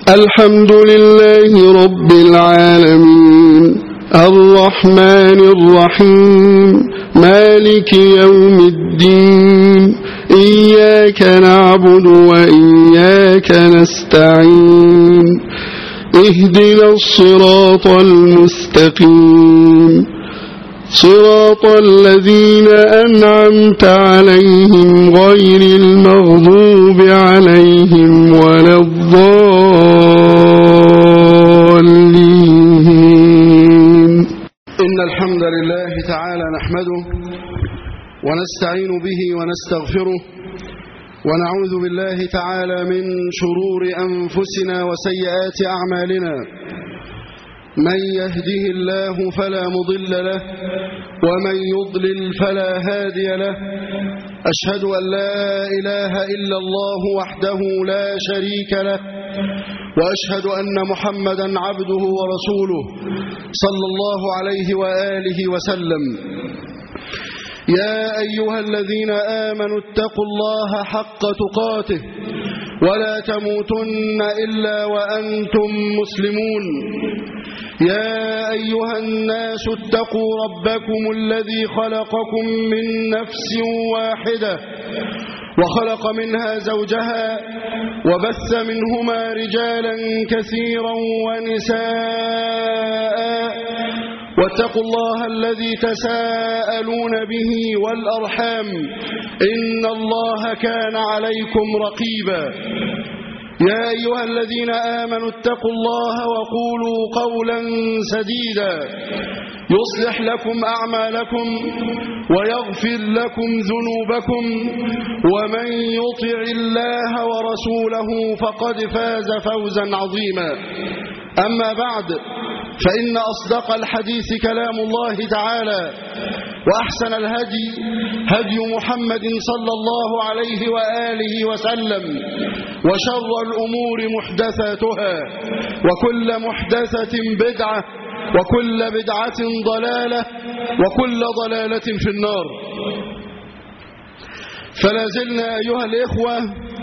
الحمد لله رب العالمين الرحمن الرحيم مالك يوم الدين إياك نعبد وإياك نستعين اهدنا الصراط المستقيم صراط الذين أنعمت عليهم غير المغضوب عليهم ولا الضالين. إن الحمد لله تعالى نحمده ونستعين به ونستغفره ونعوذ بالله تعالى من شرور أنفسنا وسيئات أعمالنا. من يهده الله فلا مضل له ومن يضلل فلا هادي له. أشهد أن لا إله إلا الله وحده لا شريك له وأشهد أن محمدا عبده ورسوله صلى الله عليه وآله وسلم. يا أيها الذين آمنوا اتقوا الله حق تقاته ولا تموتن إلا وأنتم مسلمون. يا أيها الناس اتقوا ربكم الذي خلقكم من نفس واحدة وخلق منها زوجها وبث منهما رجالا كثيرا ونساء واتقوا الله الذي تساءلون به والأرحام إن الله كان عليكم رقيبا. يا أيها الذين آمنوا اتقوا الله وقولوا قولا سديدا يصلح لكم أعمالكم ويغفر لكم ذنوبكم ومن يطع الله ورسوله فقد فاز فوزا عظيما. أما بعد فإن أصدق الحديث كلام الله تعالى وأحسن الهدي هدي محمد صلى الله عليه وآله وسلم وشر الأمور محدثاتها وكل محدثة بدعة وكل بدعة ضلالة وكل ضلالة في النار. فلا زلنا أيها الإخوة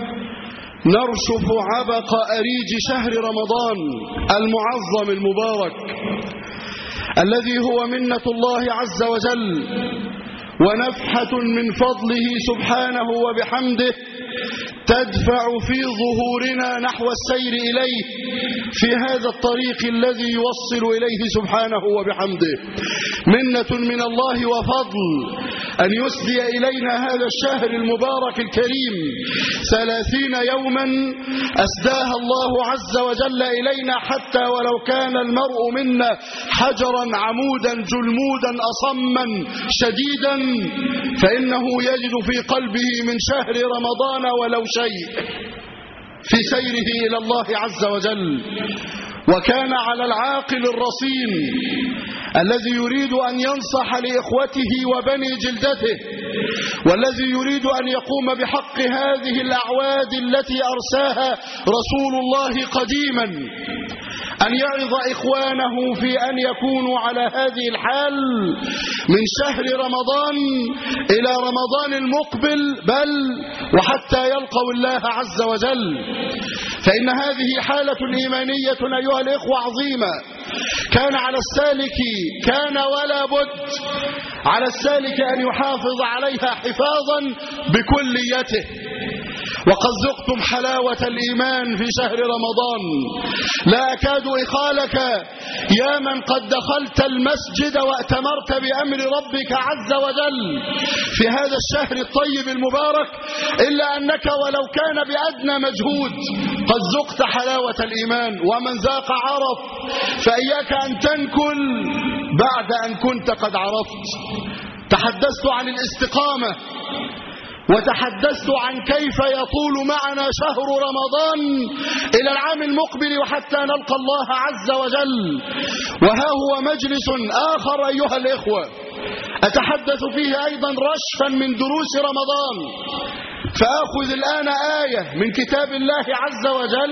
نرشف عبق أريج شهر رمضان المعظم المبارك الذي هو منة الله عز وجل ونفحة من فضله سبحانه وبحمده تدفع في ظهورنا نحو السير إليه في هذا الطريق الذي يوصل إليه سبحانه وبحمده. منة من الله وفضل أن يسدي إلينا هذا الشهر المبارك الكريم 30 يوما أسداها الله عز وجل إلينا حتى ولو كان المرء منا حجرا عمودا جلمودا أصما شديدا فإنه يجد في قلبه من شهر رمضان ولو شيء في سيره إلى الله عز وجل. وكان على العاقل الرصين الذي يريد أن ينصح لإخوته وبني جلدته والذي يريد أن يقوم بحق هذه الأعواد التي أرساها رسول الله قديما أن يعظ إخوانه في أن يكونوا على هذه الحال من شهر رمضان إلى رمضان المقبل بل وحتى يلقوا الله عز وجل. فإن هذه حالة إيمانية أيها الإخوة عظيمة كان على السالك كان ولا بد على السالك أن يحافظ عليها حفاظا بكليته. وقد ذقتم حلاوة الإيمان في شهر رمضان لا أكاد إخالك يا من قد دخلت المسجد وأتمرت بأمر ربك عز وجل في هذا الشهر الطيب المبارك إلا أنك ولو كان بأدنى مجهود قد ذقت حلاوة الإيمان. ومن ذاق عرف فإياك أن تنكل بعد أن كنت قد عرفت. تحدثت عن الاستقامة وتحدثت عن كيف يطول معنا شهر رمضان إلى العام المقبل وحتى نلقى الله عز وجل. وها هو مجلس آخر أيها الإخوة أتحدث فيه أيضا رشفا من دروس رمضان. فأخذ الآن آية من كتاب الله عز وجل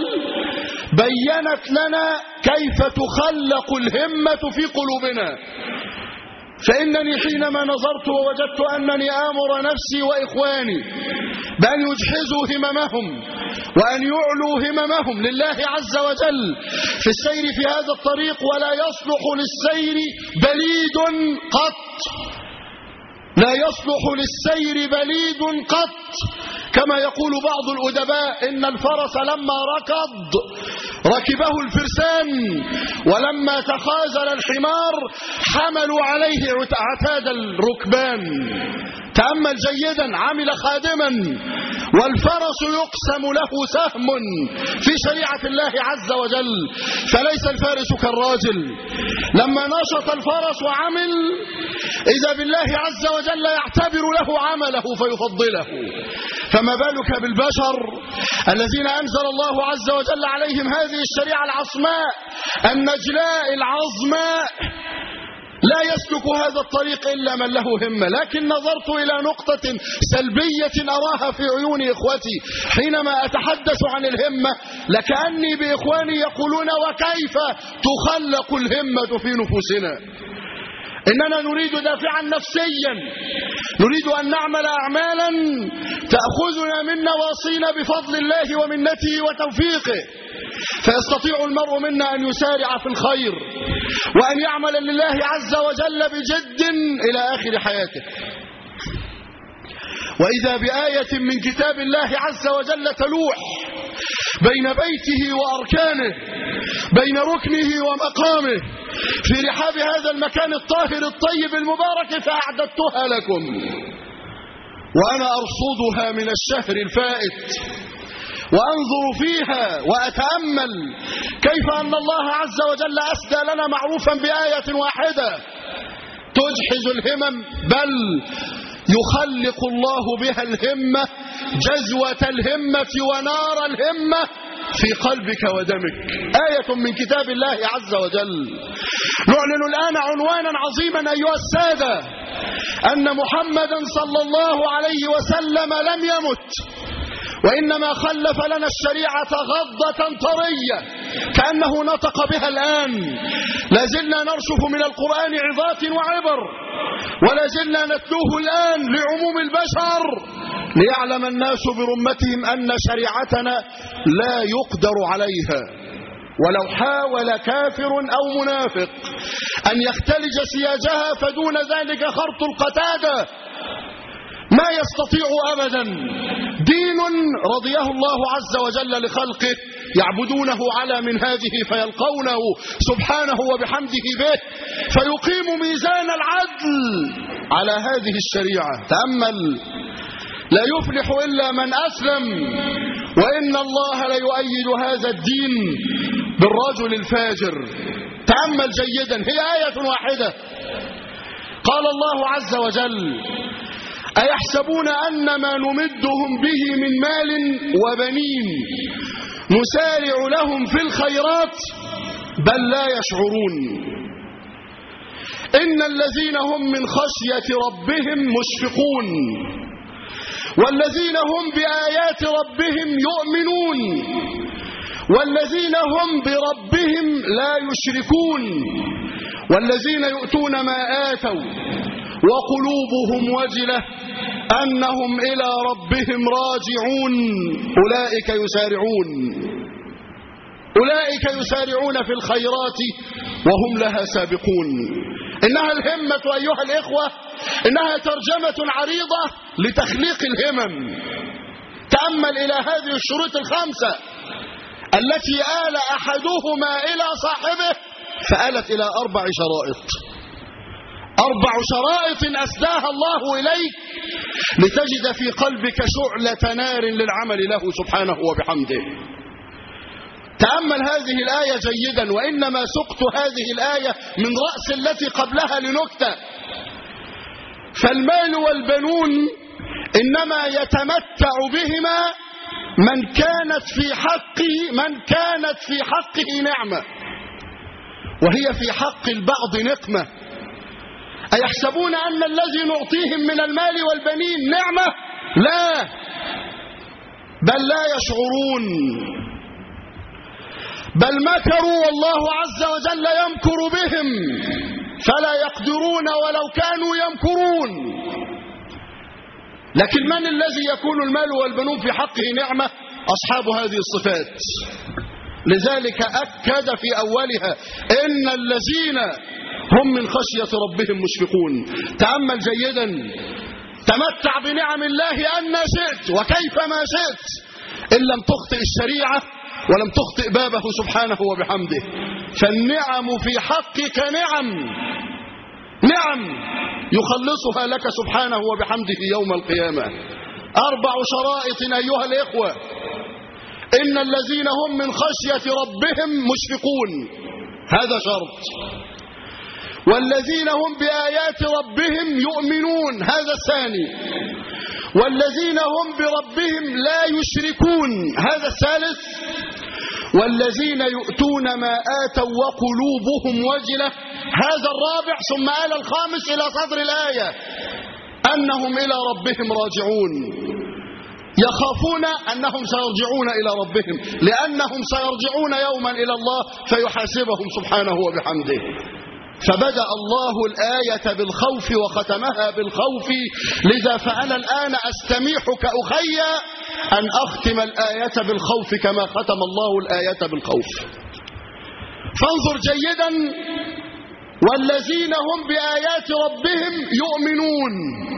بيّنت لنا كيف تخلق الهمة في قلوبنا. فإنني حينما نظرت ووجدت أنني آمر نفسي وإخواني بأن يجحزوا هممهم وأن يعلوا هممهم لله عز وجل في السير في هذا الطريق، ولا يصلح للسير بليد قط، لا يصلح للسير بليد قط، كما يقول بعض الأدباء إن الفرس لما ركبه الفرسان، ولما تخاذل الحمار حملوا عليه عتاد الركبان. تأمل جيدا، عمل خادما، والفرس يقسم له سهم في شريعة الله عز وجل، فليس الفارس كالراجل. لما نشط الفرس وعمل، إذا بالله عز وجل يعتبر له عمله فيفضله، فما بالك بالبشر الذين أنزل الله عز وجل عليهم هذه الشريعة العصماء النجلاء العظماء. لا يسلك هذا الطريق إلا من له همة. لكن نظرت إلى نقطة سلبية أراها في عيون إخوتي حينما أتحدث عن الهمة، لكأني بإخواني يقولون وكيف تخلق الهمة في نفوسنا؟ إننا نريد دافعا نفسيا، نريد أن نعمل أعمالا تأخذنا من نواصينا بفضل الله ومنته وتوفيقه، فيستطيع المرء منا أن يسارع في الخير وأن يعمل لله عز وجل بجد إلى آخر حياته. وإذا بآية من كتاب الله عز وجل تلوح بين بيته وأركانه، بين ركنه ومقامه، في رحاب هذا المكان الطاهر الطيب المبارك، فأعددتها لكم وأنا أرصدها من الشهر الفائت، وأنظر فيها وأتأمل كيف أن الله عز وجل أسدى لنا معروفا بآية واحدة تجحز الهمم، بل يخلق الله بها الهمة، جزوة الهمة ونار الهمة في قلبك ودمك. آية من كتاب الله عز وجل. نعلن الآن عنوانا عظيما أيها السادة، أن محمدا صلى الله عليه وسلم لم يمت، وإنما خلف لنا الشريعة غضة طرية كأنه نطق بها الآن. لازلنا نرشف من القرآن عظات وعبر، ولازلنا نتلوه الآن لعموم البشر، ليعلم الناس برمتهم أن شريعتنا لا يقدر عليها، ولو حاول كافر أو منافق أن يختلج سياجها فدون ذلك خرط القتادة ما يستطيع أبدا. دين رضيه الله عز وجل لخلقه يعبدونه على منهاجه فيلقونه سبحانه وبحمده به، فيقيم ميزان العدل على هذه الشريعة. تأمل، لا يفلح إلا من أسلم، وإن الله ليؤيد هذا الدين بالرجل الفاجر. تأمل جيدا، هي آية واحدة. قال الله عز وجل: أيحسبون أن ما نمدهم به من مال وبنين نسارع لهم في الخيرات بل لا يشعرون إن الذين هم من خشية ربهم مشفقون والذين هم بآيات ربهم يؤمنون والذين هم بربهم لا يشركون والذين يؤتون ما آتوا وقلوبهم وجلة أنهم إلى ربهم راجعون أولئك يسارعون في الخيرات وهم لها سابقون. إنها الهمة أيها الإخوة، إنها ترجمة عريضة لتخليق الهمم. تأمل إلى هذه الشروط الخمسة التي آل أحدهما إلى صاحبه فآلت إلى 4 شرائط، 4 شرائط أسداها الله إليك لتجد في قلبك شعلة نار للعمل له سبحانه وبحمده. تأمل هذه الآية جيدا، وإنما سقت هذه الآية من رأس التي قبلها لنكتة. فالمال والبنون إنما يتمتع بهما من كانت في حقه نعمة، وهي في حق البعض نقمة. أيحسبون أن الذي نعطيهم من المال والبنين نعمة؟ لا، بل لا يشعرون، بل مكروا والله عز وجل يمكر بهم فلا يقدرون ولو كانوا يمكرون. لكن من الذي يكون المال والبنون في حقه نعمة؟ أصحاب هذه الصفات. لذلك أكد في أولها إن الذين هم من خشية ربهم مشفقون. تأمل جيدا، تمتع بنعم الله أن شئت وكيفما شئت، إن لم تخطئ الشريعة ولم تخطئ بابه سبحانه وبحمده. فالنعم في حقك نعم يخلصها لك سبحانه وبحمده يوم القيامة. 4 شرائط أيها الإخوة. إن الذين هم من خشية ربهم مشفقون، هذا شرط. والذين هم بآيات ربهم يؤمنون، هذا الثاني. والذين هم بربهم لا يشركون، هذا الثالث. والذين يؤتون ما آتوا وقلوبهم وجلة، هذا الرابع. ثم آل الخامس إلى صدر الآية أنهم إلى ربهم راجعون، يخافون أنهم سيرجعون إلى ربهم، لأنهم سيرجعون يوما إلى الله فيحاسبهم سبحانه وبحمده. فبدأ الله الآية بالخوف وختمها بالخوف. لذا فأنا الآن أستميحك أخي أن أختم الآية بالخوف كما ختم الله الآية بالخوف. فانظر جيدا، والذين هم بآيات ربهم يؤمنون.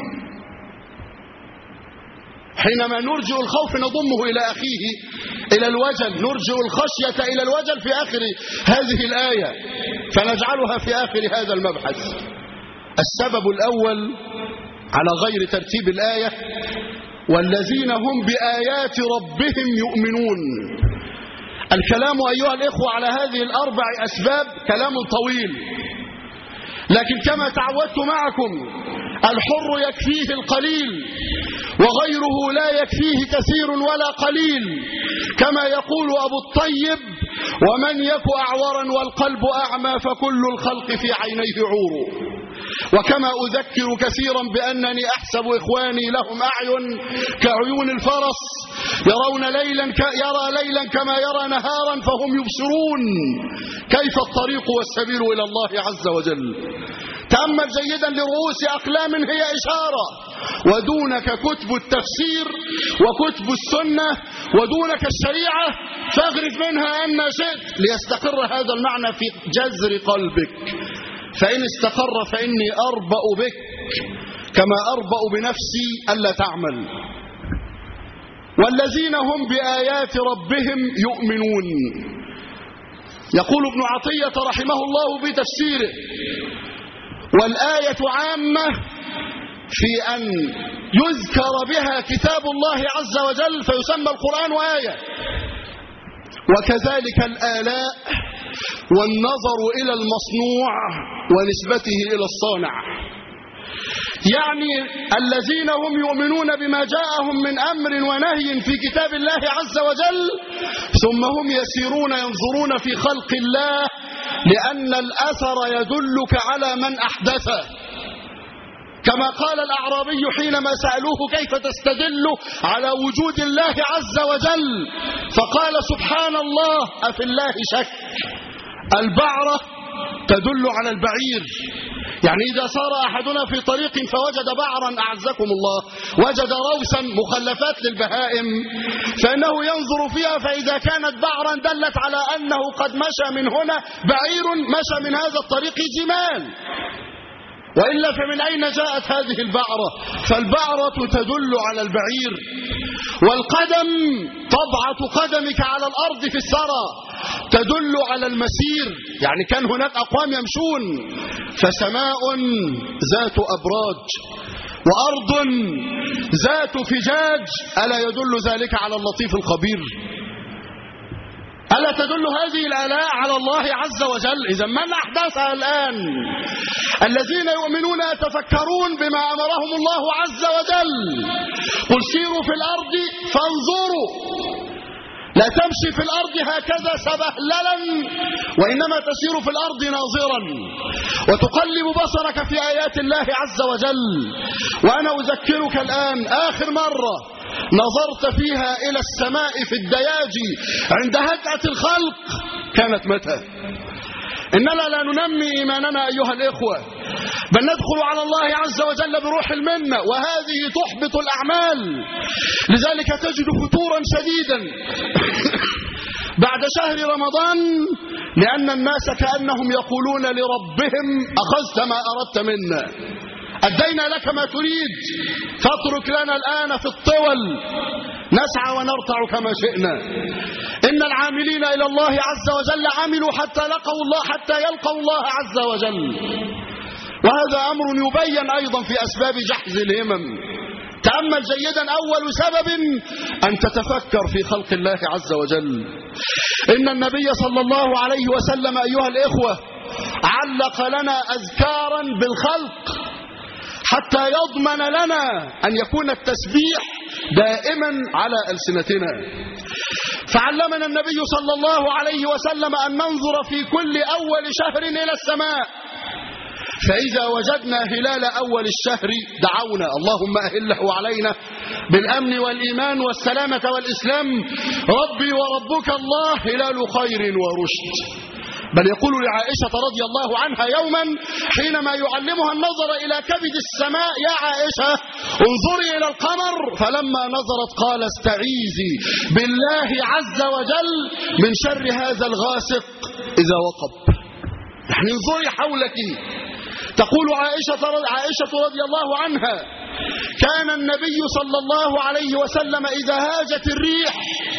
حينما نرجع الخوف نضمه إلى أخيه إلى الوجل، نرجع الخشية إلى الوجل في آخر هذه الآية، فنجعلها في آخر هذا المبحث. السبب الأول على غير ترتيب الآية: والذين هم بآيات ربهم يؤمنون. الكلام أيها الإخوة على هذه ال4 أسباب كلام طويل، لكن كما تعودت معكم الحر يكفيه القليل وغيره لا يكفيه كثير ولا قليل، كما يقول أبو الطيب: ومن يك أعورا والقلب أعمى فكل الخلق في عينيه عور. وكما أذكر كثيرا بأنني أحسب إخواني لهم أعين كعيون الفرس، يرى ليلا كما يرى نهارا فهم يبصرون كيف الطريق والسبيل إلى الله عز وجل. تأمل جيدا، لرؤوس أقلام هي إشارة، ودونك كتب التفسير وكتب السنة ودونك الشريعة، فاغرف منها أن شئت ليستقر هذا المعنى في جذر قلبك. فإن استقر فإني أربأ بك كما أربأ بنفسي ألا تعمل. والذين هم بآيات ربهم يؤمنون. يقول ابن عطية رحمه الله بتفسيره: والآية عامة في أن يذكر بها كتاب الله عز وجل فيسمى القرآن آية، وكذلك الآلاء والنظر إلى المصنوع ونسبته إلى الصانع. يعني الذين هم يؤمنون بما جاءهم من أمر ونهي في كتاب الله عز وجل، ثم هم يسيرون ينظرون في خلق الله، لأن الأثر يدلك على من أحدثه. كما قال الأعرابي حينما سألوه كيف تستدل على وجود الله عز وجل، فقال: سبحان الله، أفي الله شك؟ البعرة تدل على البعير. يعني إذا سار أحدنا في طريق فوجد بعرا أعزكم الله، وجد روسا مخلفات للبهائم، فإنه ينظر فيها، فإذا كانت بعرا دلت على أنه قد مشى من هنا بعير، مشى من هذا الطريق جمال، وإلا فمن أين جاءت هذه البعرة؟ فالبعرة تدل على البعير. والقدم، طبعة قدمك على الأرض في الثرى، تدل على المسير، يعني كان هناك أقوام يمشون. فسماء ذات أبراج وأرض ذات فجاج، ألا يدل ذلك على اللطيف الخبير؟ ألا تدل هذه الآلاء على الله عز وجل؟ إذا من أحدثها الآن؟ الذين يؤمنون يتفكرون بما أمرهم الله عز وجل. قل سيروا في الأرض فانظروا، لا تمشي في الأرض هكذا سبهللا، وإنما تسير في الأرض ناظرا وتقلب بصرك في آيات الله عز وجل. وأنا أذكرك الآن آخر مرة نظرت فيها إلى السماء في الدياجي عند هدأة الخلق كانت متى؟ إننا لا ننمي إيماننا أيها الإخوة، بل ندخل على الله عز وجل بروح المنة، وهذه تحبط الأعمال. لذلك تجد فتورا شديدا بعد شهر رمضان، لأن الناس كأنهم يقولون لربهم أخذت ما أردت منا، أدينا لك ما تريد، فاترك لنا الآن في الطول نسعى ونرتع كما شئنا. إن العاملين إلى الله عز وجل عملوا حتى يلقوا الله عز وجل. وهذا أمر يبين أيضا في أسباب جحز الهمم. تأمل جيدا، أول سبب أن تتفكر في خلق الله عز وجل. إن النبي صلى الله عليه وسلم أيها الإخوة علق لنا أذكارا بالخلق حتى يضمن لنا أن يكون التسبيح دائما على ألسنتنا. فعلمنا النبي صلى الله عليه وسلم أن ننظر في كل أول شهر إلى السماء، فإذا وجدنا هلال أول الشهر دعونا اللهم أهله علينا بالأمن والإيمان والسلامة والإسلام، ربي وربك الله هلال خير ورشد. بل يقول لعائشة رضي الله عنها يوما حينما يعلمها النظر إلى كبد السماء: يا عائشة انظري إلى القمر، فلما نظرت قال: استعيذي بالله عز وجل من شر هذا الغاسق إذا وقب. يعني انظري حولك. تقول عائشة رضي الله عنها: كان النبي صلى الله عليه وسلم إذا هاجت الريح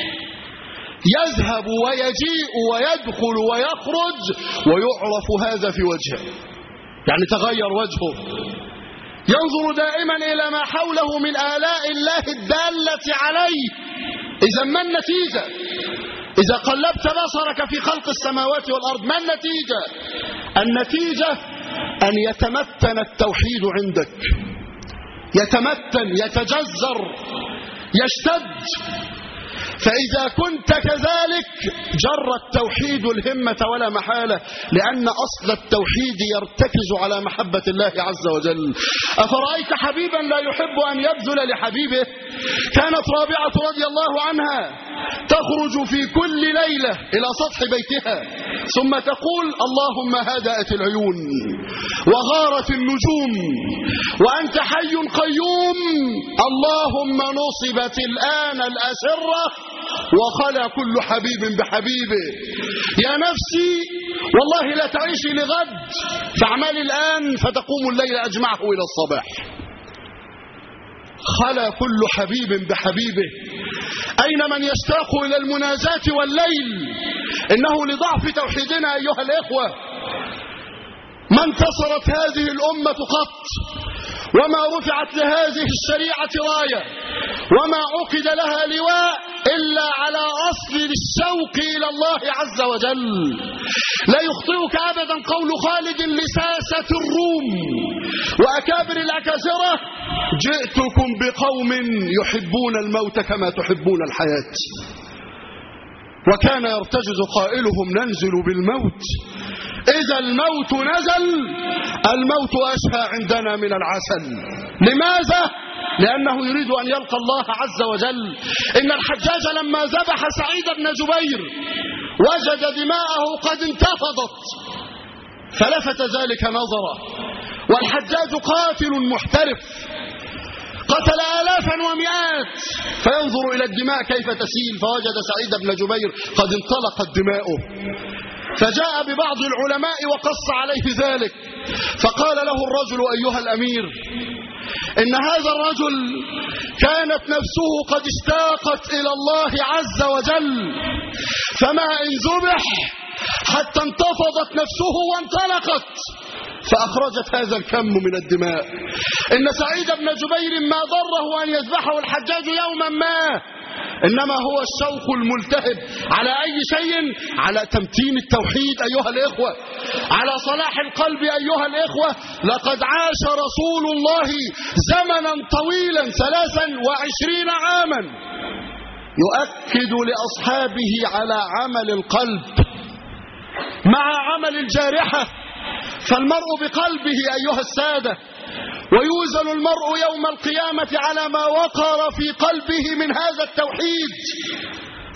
يذهب ويجيء ويدخل ويخرج ويعرف هذا في وجهه، يعني تغير وجهه، ينظر دائما إلى ما حوله من آلاء الله الدالة عليه. إذا ما النتيجة؟ إذا قلبت بصرك في خلق السماوات والأرض ما النتيجة؟ النتيجة أن يتمتن التوحيد عندك، يتمتن، يتجذر، يشتد. فإذا كنت كذلك جر التوحيد الهمة ولا محالة، لأن أصل التوحيد يرتكز على محبة الله عز وجل. أفرأيت حبيبا لا يحب أن يبذل لحبيبه؟ كانت رابعة رضي الله عنها تخرج في كل ليلة إلى سطح بيتها ثم تقول: اللهم هدأت العيون وغارت النجوم وأنت حي قيوم، اللهم نصبت الآن الأسرة وخلى كل حبيب بحبيبه. يا نفسي والله لا تعيشي لغد، فاعملي الآن فتقوم الليل أجمعه إلى الصباح. خلى كل حبيب بحبيبه. أين من يشتاق إلى المناجاة والليل؟ إنه لضعف توحيدنا أيها الإخوة ما انتصرت هذه الأمة قط، وما رفعت لهذه الشريعة راية، وما عقد لها لواء إلا على أصل الشوق إلى الله عز وجل. لا يخطئك أبدا قول خالد لساسة الروم وأكابر الأكاسرة: جئتكم بقوم يحبون الموت كما تحبون الحياة. وكان يرتجز قائلهم: ننزل بالموت، إذا الموت نزل الموت أشهى عندنا من العسل. لماذا؟ لأنه يريد أن يلقى الله عز وجل. إن الحجاج لما ذبح سعيد بن جبير وجد دماءه قد انتفضت فلفت ذلك نظره، والحجاج قاتل محترف قتل آلافا ومئات، فينظر إلى الدماء كيف تسيل، فوجد سعيد بن جبير قد انطلقت دماؤه، فجاء ببعض العلماء وقص عليه ذلك، فقال له الرجل: أيها الأمير، إن هذا الرجل كانت نفسه قد اشتاقت إلى الله عز وجل، فما إن ذبح حتى انتفضت نفسه وانطلقت فأخرجت هذا الكم من الدماء. إن سعيد بن جبير ما ضره أن يذبحه الحجاج يوما ما، إنما هو الشوق الملتهب على أي شيء؟ على تمتين التوحيد أيها الإخوة، على صلاح القلب أيها الإخوة. لقد عاش رسول الله زمنا طويلا 23 عاما يؤكد لأصحابه على عمل القلب مع عمل الجارحة. فالمرء بقلبه أيها السادة، ويوزن المرء يوم القيامة على ما وقر في قلبه من هذا التوحيد.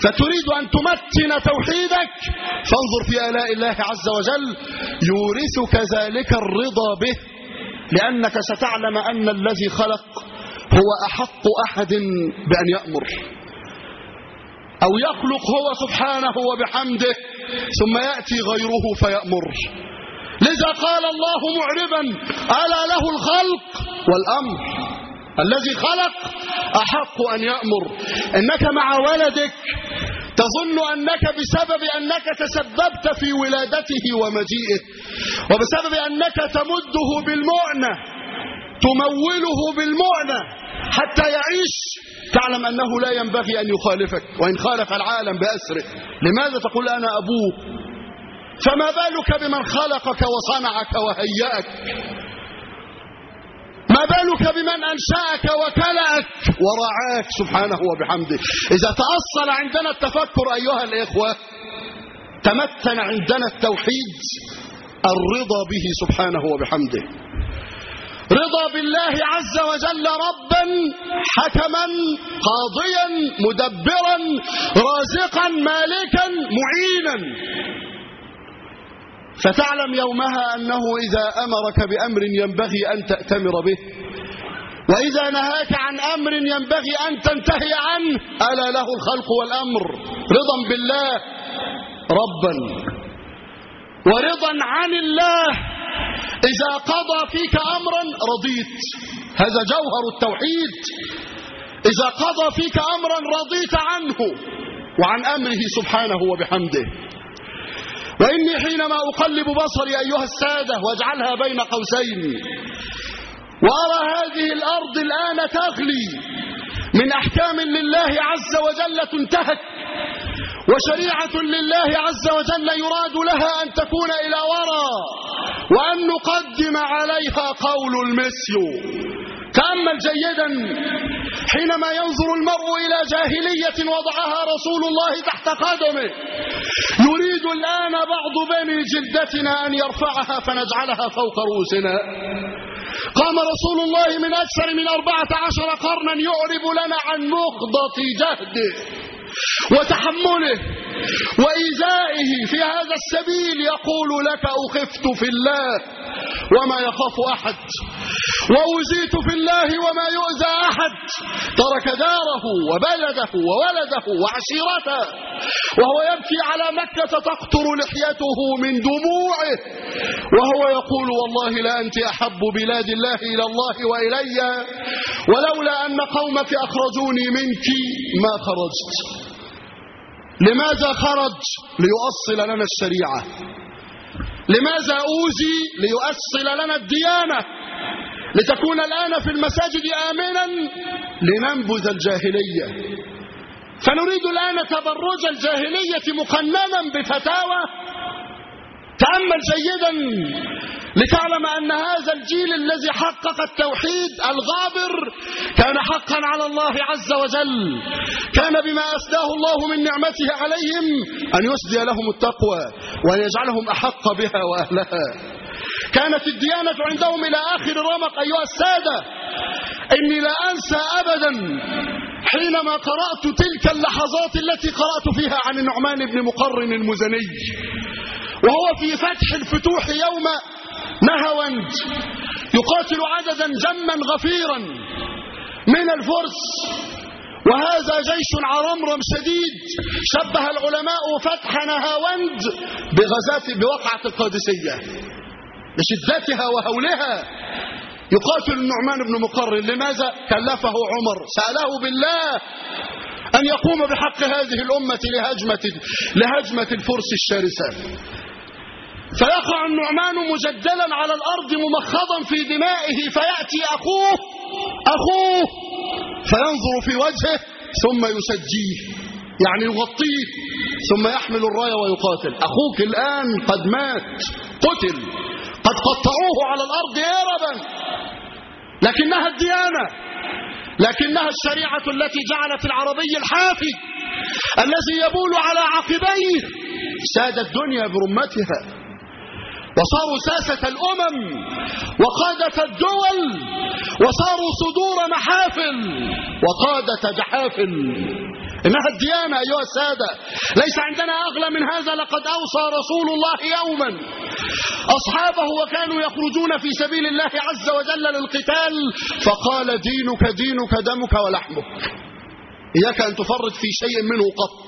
فتريد أن تمتن توحيدك، فانظر في آلاء الله عز وجل يورثك ذلك الرضا به، لأنك ستعلم أن الذي خلق هو أحق أحد بأن يأمر أو يخلق هو سبحانه وبحمده، ثم يأتي غيره فيأمر. لذا قال الله معربا: ألا له الخلق والأمر، الذي خلق أحق أن يأمر. إنك مع ولدك تظن أنك بسبب أنك تسببت في ولادته ومجيئه، وبسبب أنك تمده بالمؤنة، تموله بالمؤنة حتى يعيش، تعلم أنه لا ينبغي أن يخالفك، وإن خالف العالم بأسره. لماذا تقول أنا أبوه؟ فما بالك بمن خلقك وصنعك وهيأك؟ ما بالك بمن أنشأك وكلأك ورعاك سبحانه وبحمده؟ إذا تأصل عندنا التفكر أيها الإخوة، تمتن عندنا التوحيد، الرضا به سبحانه وبحمده، رضا بالله عز وجل ربا حكما قاضيا مدبرا رازقا مالكا معينا، فتعلم يومها أنه إذا أمرك بأمر ينبغي أن تأتمر به، وإذا نهاك عن أمر ينبغي أن تنتهي عنه. ألا له الخلق والأمر، رضا بالله ربا، ورضا عن الله إذا قضى فيك أمرا رضيت. هذا جوهر التوحيد، إذا قضى فيك أمرا رضيت عنه وعن أمره سبحانه وبحمده. وإني حينما أقلب بصري أيها السادة واجعلها بين قوسين وأرى هذه الأرض الآن تغلي من أحكام لله عز وجل تنتهك، وشريعة لله عز وجل يراد لها أن تكون إلى وراء، وأن نقدم عليها قول المسيو. تأمل جيدا حينما ينظر المرء إلى جاهلية وضعها رسول الله تحت قدمه، يريد الآن بعض بني جلدتنا أن يرفعها فنجعلها فوق رؤوسنا. قام رسول الله من أكثر من 14 قرنا يعرب لنا عن مقضة جهده وتحمله وإيذائه في هذا السبيل، يقول لك: أخفت في الله وما يخاف أحد، وأوذيت في الله وما يؤذى أحد. ترك داره وبلده وولده وعشيرته وهو يبكي على مكة تقطر لحيته من دموعه، وهو يقول: والله لا أنت أحب بلاد الله إلى الله وإلي، ولولا أن قومك أخرجوني منك ما خرجت. لماذا خرج؟ ليؤصل لنا الشريعة. لماذا أوذي؟ ليؤصل لنا الديانة، لتكون الآن في المساجد آمنا، لننبذ الجاهلية. فنريد الآن تبرج الجاهلية مقننا بفتاوى. تأمل جيدا لتعلم أن هذا الجيل الذي حقق التوحيد الغابر كان حقا على الله عز وجل، كان بما أسداه الله من نعمته عليهم أن يسدي لهم التقوى وأن يجعلهم أحق بها وأهلها. كانت الديانة عندهم إلى آخر رمق أيها السادة. إني لا أنسى أبدا حينما قرأت تلك اللحظات التي قرأت فيها عن النعمان بن مقرن المزني وهو في فتح الفتوح يوم نهاوند يقاتل عددا جما غفيرا من الفرس، وهذا جيش عرمرم شديد. شبه العلماء فتح نهاوند بوقعة القادسية لشدتها وهولها. يقاتل النعمان بن مقرن. لماذا؟ كلفه عمر، سأله بالله أن يقوم بحق هذه الأمة لهجمة الفرس الشرسة. فيقع النعمان مجدلا على الأرض ممخضا في دمائه، فيأتي أخوه فينظر في وجهه ثم يسجيه، يعني يغطيه، ثم يحمل الراية ويقاتل. أخوك الآن قد مات، قتل، قد قطعوه على الأرض هربا. لكنها الديانة، لكنها الشريعة التي جعلت العربي الحافي الذي يبول على عقبيه ساد الدنيا برمتها، وصاروا ساسة الأمم وقادة الدول، وصاروا صدور محافل وقادة جحافل. إنها الديانة أيها السادة. ليس عندنا أغلى من هذا. لقد أوصى رسول الله يوما أصحابه وكانوا يخرجون في سبيل الله عز وجل للقتال، فقال دينك دينك دمك ولحمك، إياك أن تفرط في شيء منه قط.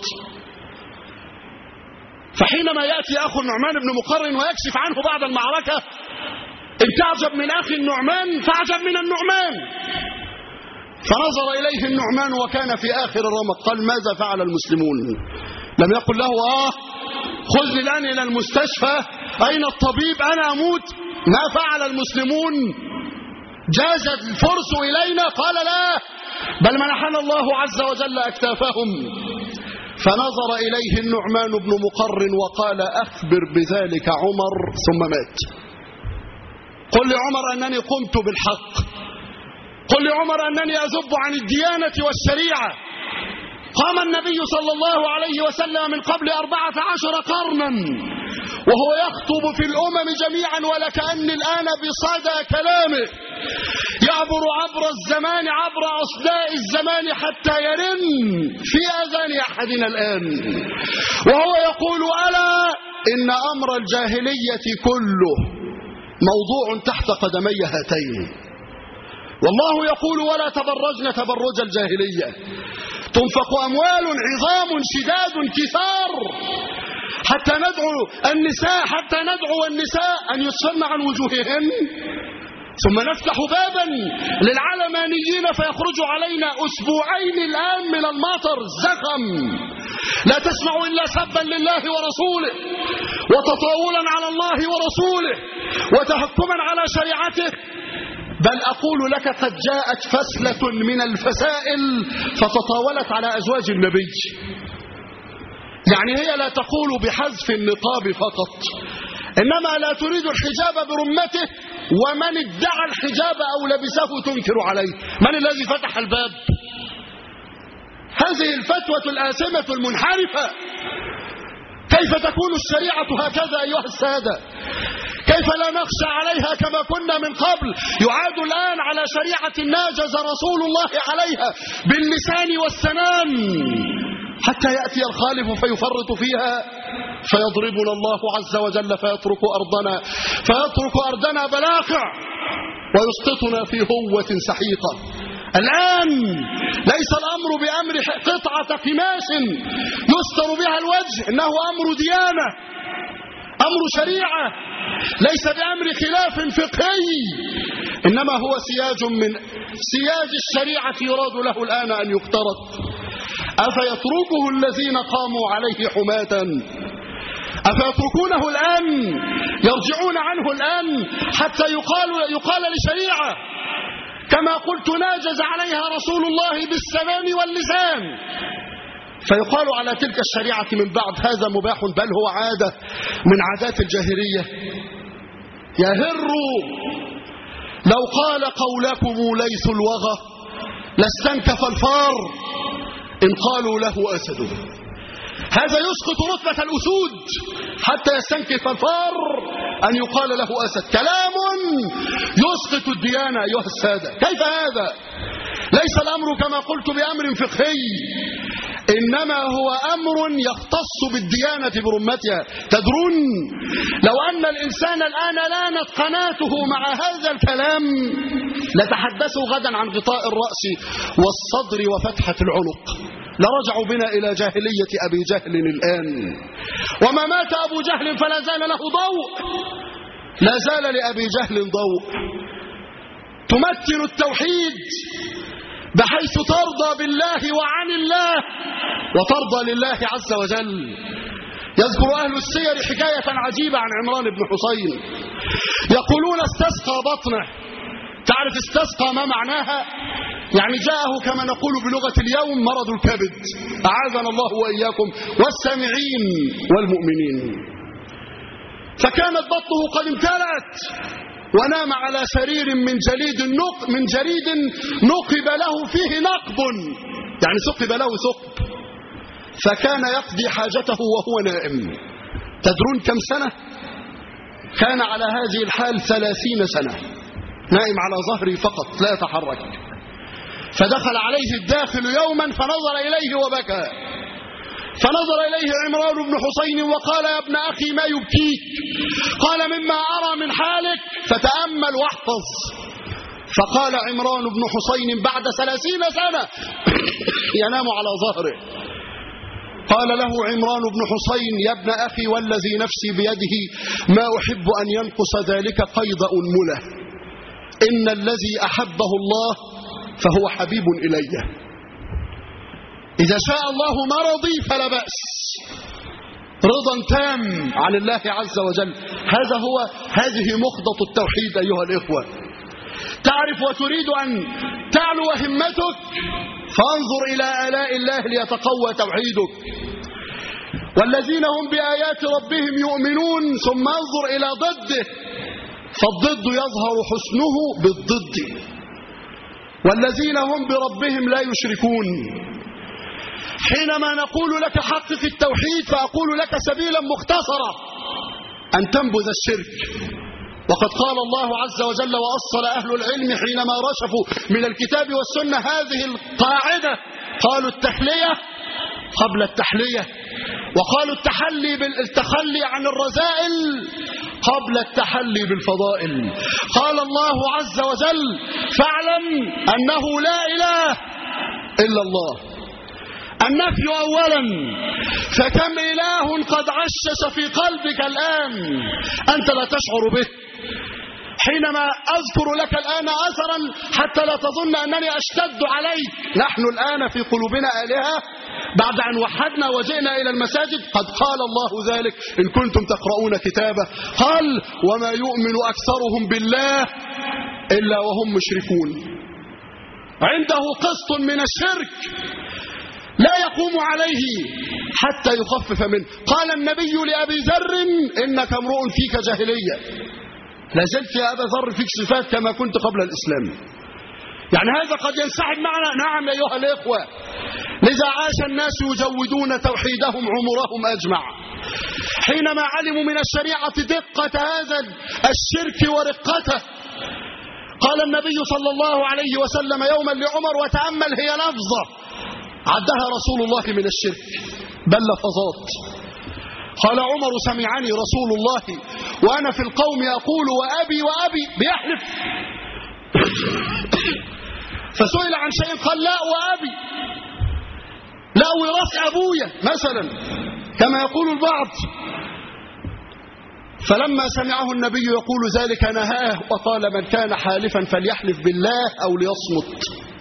فحينما يأتي أخو النعمان بن مقرن ويكشف عنه بعد المعركة، إن تعجب من أخي النعمان فاعجب من النعمان. فنظر إليه النعمان وكان في آخر الرمق، قال ماذا فعل المسلمون؟ لم يقل له خذني الآن إلى المستشفى، أين الطبيب، أنا أموت. ما فعل المسلمون؟ جاز الفرس إلينا؟ قال لا، بل منحنا الله عز وجل أكتافهم. فنظر إليه النعمان بن مقرن وقال أخبر بذلك عمر، ثم مات. قل لعمر أنني قمت بالحق، قل لعمر أنني أذب عن الديانة والشريعة. قام النبي صلى الله عليه وسلم من قبل 14 قرنا وهو يخطب في الأمم جميعا، ولكأن الآن بصدى كلامه يعبر عبر الزمان، عبر أصداء الزمان، حتى يرن في أذان أحدنا الآن وهو يقول ألا إن أمر الجاهلية كله موضوع تحت قدمي هاتين. والله يقول ولا تبرجن تبرج الجاهلية. تنفق أموال عظام شداد كثار حتى ندعو النساء أن يصفن عن وجوههن، ثم نفتح بابا للعلمانيين فيخرجوا علينا أسبوعين الآن من المطر زخم، لا تسمع إلا سبا لله ورسوله وتطاولا على الله ورسوله وتهكما على شريعته. بل أقول لك قد جاءت فسلة من الفسائل فتطاولت على أزواج النبي. يعني هي لا تقول بحذف النقاب فقط، إنما لا تريد الحجاب برمته، ومن ادعى الحجاب أو لبسه تنكر عليه. من الذي فتح الباب؟ هذه الفتوى الآثمة المنحرفة. كيف تكون الشريعة هكذا أيها السادة؟ كيف لا نخشى عليها كما كنا من قبل؟ يعاد الآن على شريعة ناجز رسول الله عليها باللسان والسنان، حتى يأتي الخالف فيفرط فيها فيضربنا الله عز وجل فيترك أرضنا بلاقع ويسقطنا في هوة سحيقة. الآن ليس الأمر بأمر قطعة قماش يستر بها الوجه، إنه أمر ديانة، أمر شريعة، ليس بأمر خلاف فقهي، إنما هو سياج من سياج الشريعة يراد له الآن أن يخترق. أفيتركه الذين قاموا عليه حماة؟ أفيتركونه الآن؟ يرجعون عنه الآن حتى يقال لشريعة كما قلت ناجز عليها رسول الله بالسنان واللسان، فيقال على تلك الشريعة من بعد هذا مباح، بل هو عادة من عادات الجاهلية. يهروا لو قال قولكم ليث الوغى لاستنكف الفار إن قالوا له أسد. هذا يسقط رتبة الأسود حتى يستنكف الفار أن يقال له أسد. كلام يسقط الديانة أيها السادة. كيف هذا؟ ليس الأمر كما قلت بأمر فقهي، إنما هو أمر يختص بالديانة برمتها. تدرون لو أن الإنسان الآن لانت قناته مع هذا الكلام لتحدثوا غدا عن غطاء الرأس والصدر وفتحة العنق، لرجعوا بنا إلى جاهلية أبي جهل الآن. وما مات أبو جهل فلا زال له ضوء، لا زال لأبي جهل ضوء. تمثل التوحيد بحيث ترضى بالله وعن الله وترضى لله عز وجل. يذكر أهل السير حكاية عجيبة عن عمران بن حسين، يقولون استسقى بطنه. تعرف استسقى ما معناها؟ يعني جاءه كما نقول بلغة اليوم مرض الكبد، أعاذنا الله وإياكم والسامعين والمؤمنين. فكانت بطنه قد امتلأت ونام على سرير من جريد نقب له فيه نقب، يعني ثقب له ثقب، فكان يقضي حاجته وهو نائم. تدرون كم سنة؟ كان على هذه الحال 30 سنة نائم على ظهره فقط لا يتحرك. فدخل عليه الداخل يوما فنظر إليه وبكى، فنظر إليه عمران بن حسين وقال: يا ابن أخي ما يبكيك؟ قال: مما أرى من حالك، فتأمل واحفظ. فقال عمران بن حسين بعد 30 سنة ينام على ظهره، قال له عمران بن حسين: يا ابن أخي والذي نفسي بيده ما أحب أن ينقص ذلك قيد أنملة، إن الذي أحبه الله فهو حبيب إلي، إذا شاء الله مرضي فلا بأس، رضا تام عن الله عز وجل. هذه مخضة التوحيد أيها الإخوة. تعرف وتريد أن تعلو همتك، فانظر إلى آلاء الله ليتقوى توحيدك. والذين هم بآيات ربهم يؤمنون، ثم انظر إلى ضده، فالضد يظهر حسنه بالضد. والذين هم بربهم لا يشركون. حينما نقول لك حقق التوحيد فأقول لك سبيلا مختصرة أن تنبذ الشرك. وقد قال الله عز وجل وأصل أهل العلم حينما رشفوا من الكتاب والسنة هذه القاعدة، قالوا التحلية قبل التحلية، وقالوا التخلي عن الرذائل قبل التحلي بالفضائل. قال الله عز وجل: فاعلم أنه لا إله إلا الله. النفي أولا، فكم إله قد عشش في قلبك الآن أنت لا تشعر به. حينما أذكر لك الآن أثرا حتى لا تظن أنني أشتد عليك، نحن الآن في قلوبنا آلهة بعد أن وحدنا وجئنا إلى المساجد. قد قال الله ذلك إن كنتم تقرؤون كتابه، قال: وما يؤمن أكثرهم بالله إلا وهم مشركون. عنده قسط من الشرك لا يقوم عليه حتى يخفف منه. قال النبي لأبي ذر: إنك امرؤ فيك جاهلية، لا زلت يا أبا ذر فيك صفات كما كنت قبل الإسلام. يعني هذا قد ينسحب معنا. نعم أيها الإخوة، لذا عاش الناس يجودون توحيدهم عمرهم أجمع. حينما علموا من الشريعة دقة هذا الشرك ورقته، قال النبي صلى الله عليه وسلم يوما لعمر، وتأمل هي لفظة عدها رسول الله من الشرك بل لفظات. قال عمر: سمعني رسول الله وأنا في القوم أقول وأبي وأبي، بيحلف. فسئل عن شيء قال: لا وأبي، لا وراث أبويا مثلا كما يقول البعض. فلما سمعه النبي يقول ذلك نهاه وقال: من كان حالفا فليحلف بالله أو ليصمت،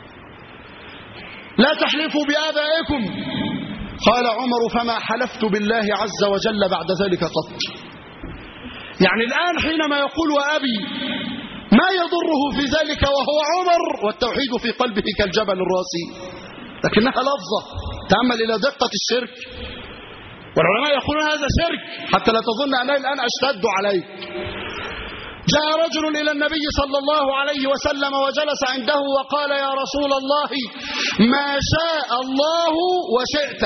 لا تحلفوا بآبائكم. قال عمر: فما حلفت بالله عز وجل بعد ذلك قط. يعني الآن حينما يقول وأبي ما يضره في ذلك وهو عمر والتوحيد في قلبه كالجبل الراسي، لكنها لفظة. تأمل إلى دقة الشرك، والعلماء يقولون هذا شرك حتى لا تظن أنني الآن أشتد عليك. جاء رجل إلى النبي صلى الله عليه وسلم وجلس عنده وقال: يا رسول الله ما شاء الله وشئت.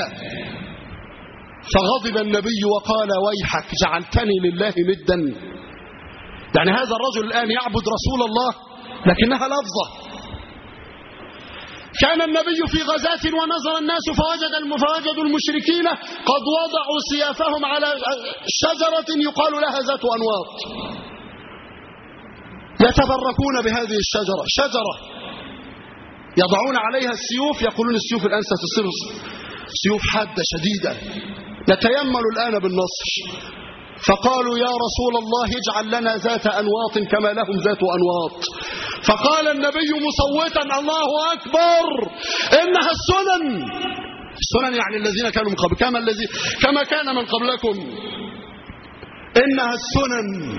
فغضب النبي وقال: ويحك جعلتني لله ندا. يعني هذا الرجل الآن يعبد رسول الله لكنها لفظة. كان النبي في غزاة ونظر الناس فوجدوا المشركين قد وضعوا سيافهم على شجرة يقال لها ذات أنواط، يتبركون بهذه الشجرة، شجرة يضعون عليها السيوف، يقولون السيوف الآن ستصير سيوف حادة شديدة، نتيمل الآن بالنصر. فقالوا: يا رسول الله اجعل لنا ذات أنواط كما لهم ذات أنواط. فقال النبي مصوتا: الله أكبر، إنها السنن. السنن يعني الذين كانوا من قبل، كما كان من قبلكم، إنها السنن.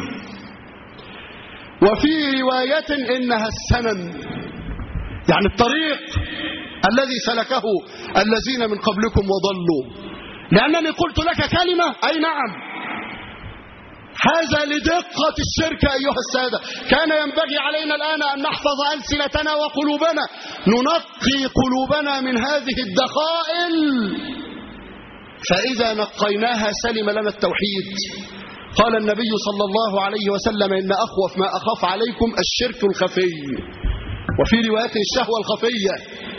وفي رواية إنها السنن، يعني الطريق الذي سلكه الذين من قبلكم وضلوا. لأنني قلت لك كلمة، أي نعم، هذا لدقة الشرك أيها السادة. كان ينبغي علينا الآن أن نحفظ ألسنتنا وقلوبنا، ننقي قلوبنا من هذه الدخائل، فإذا نقيناها سلم لنا التوحيد. قال النبي صلى الله عليه وسلم: إن أخوف ما أخاف عليكم الشرك الخفي، وفي رواية الشهوة الخفية.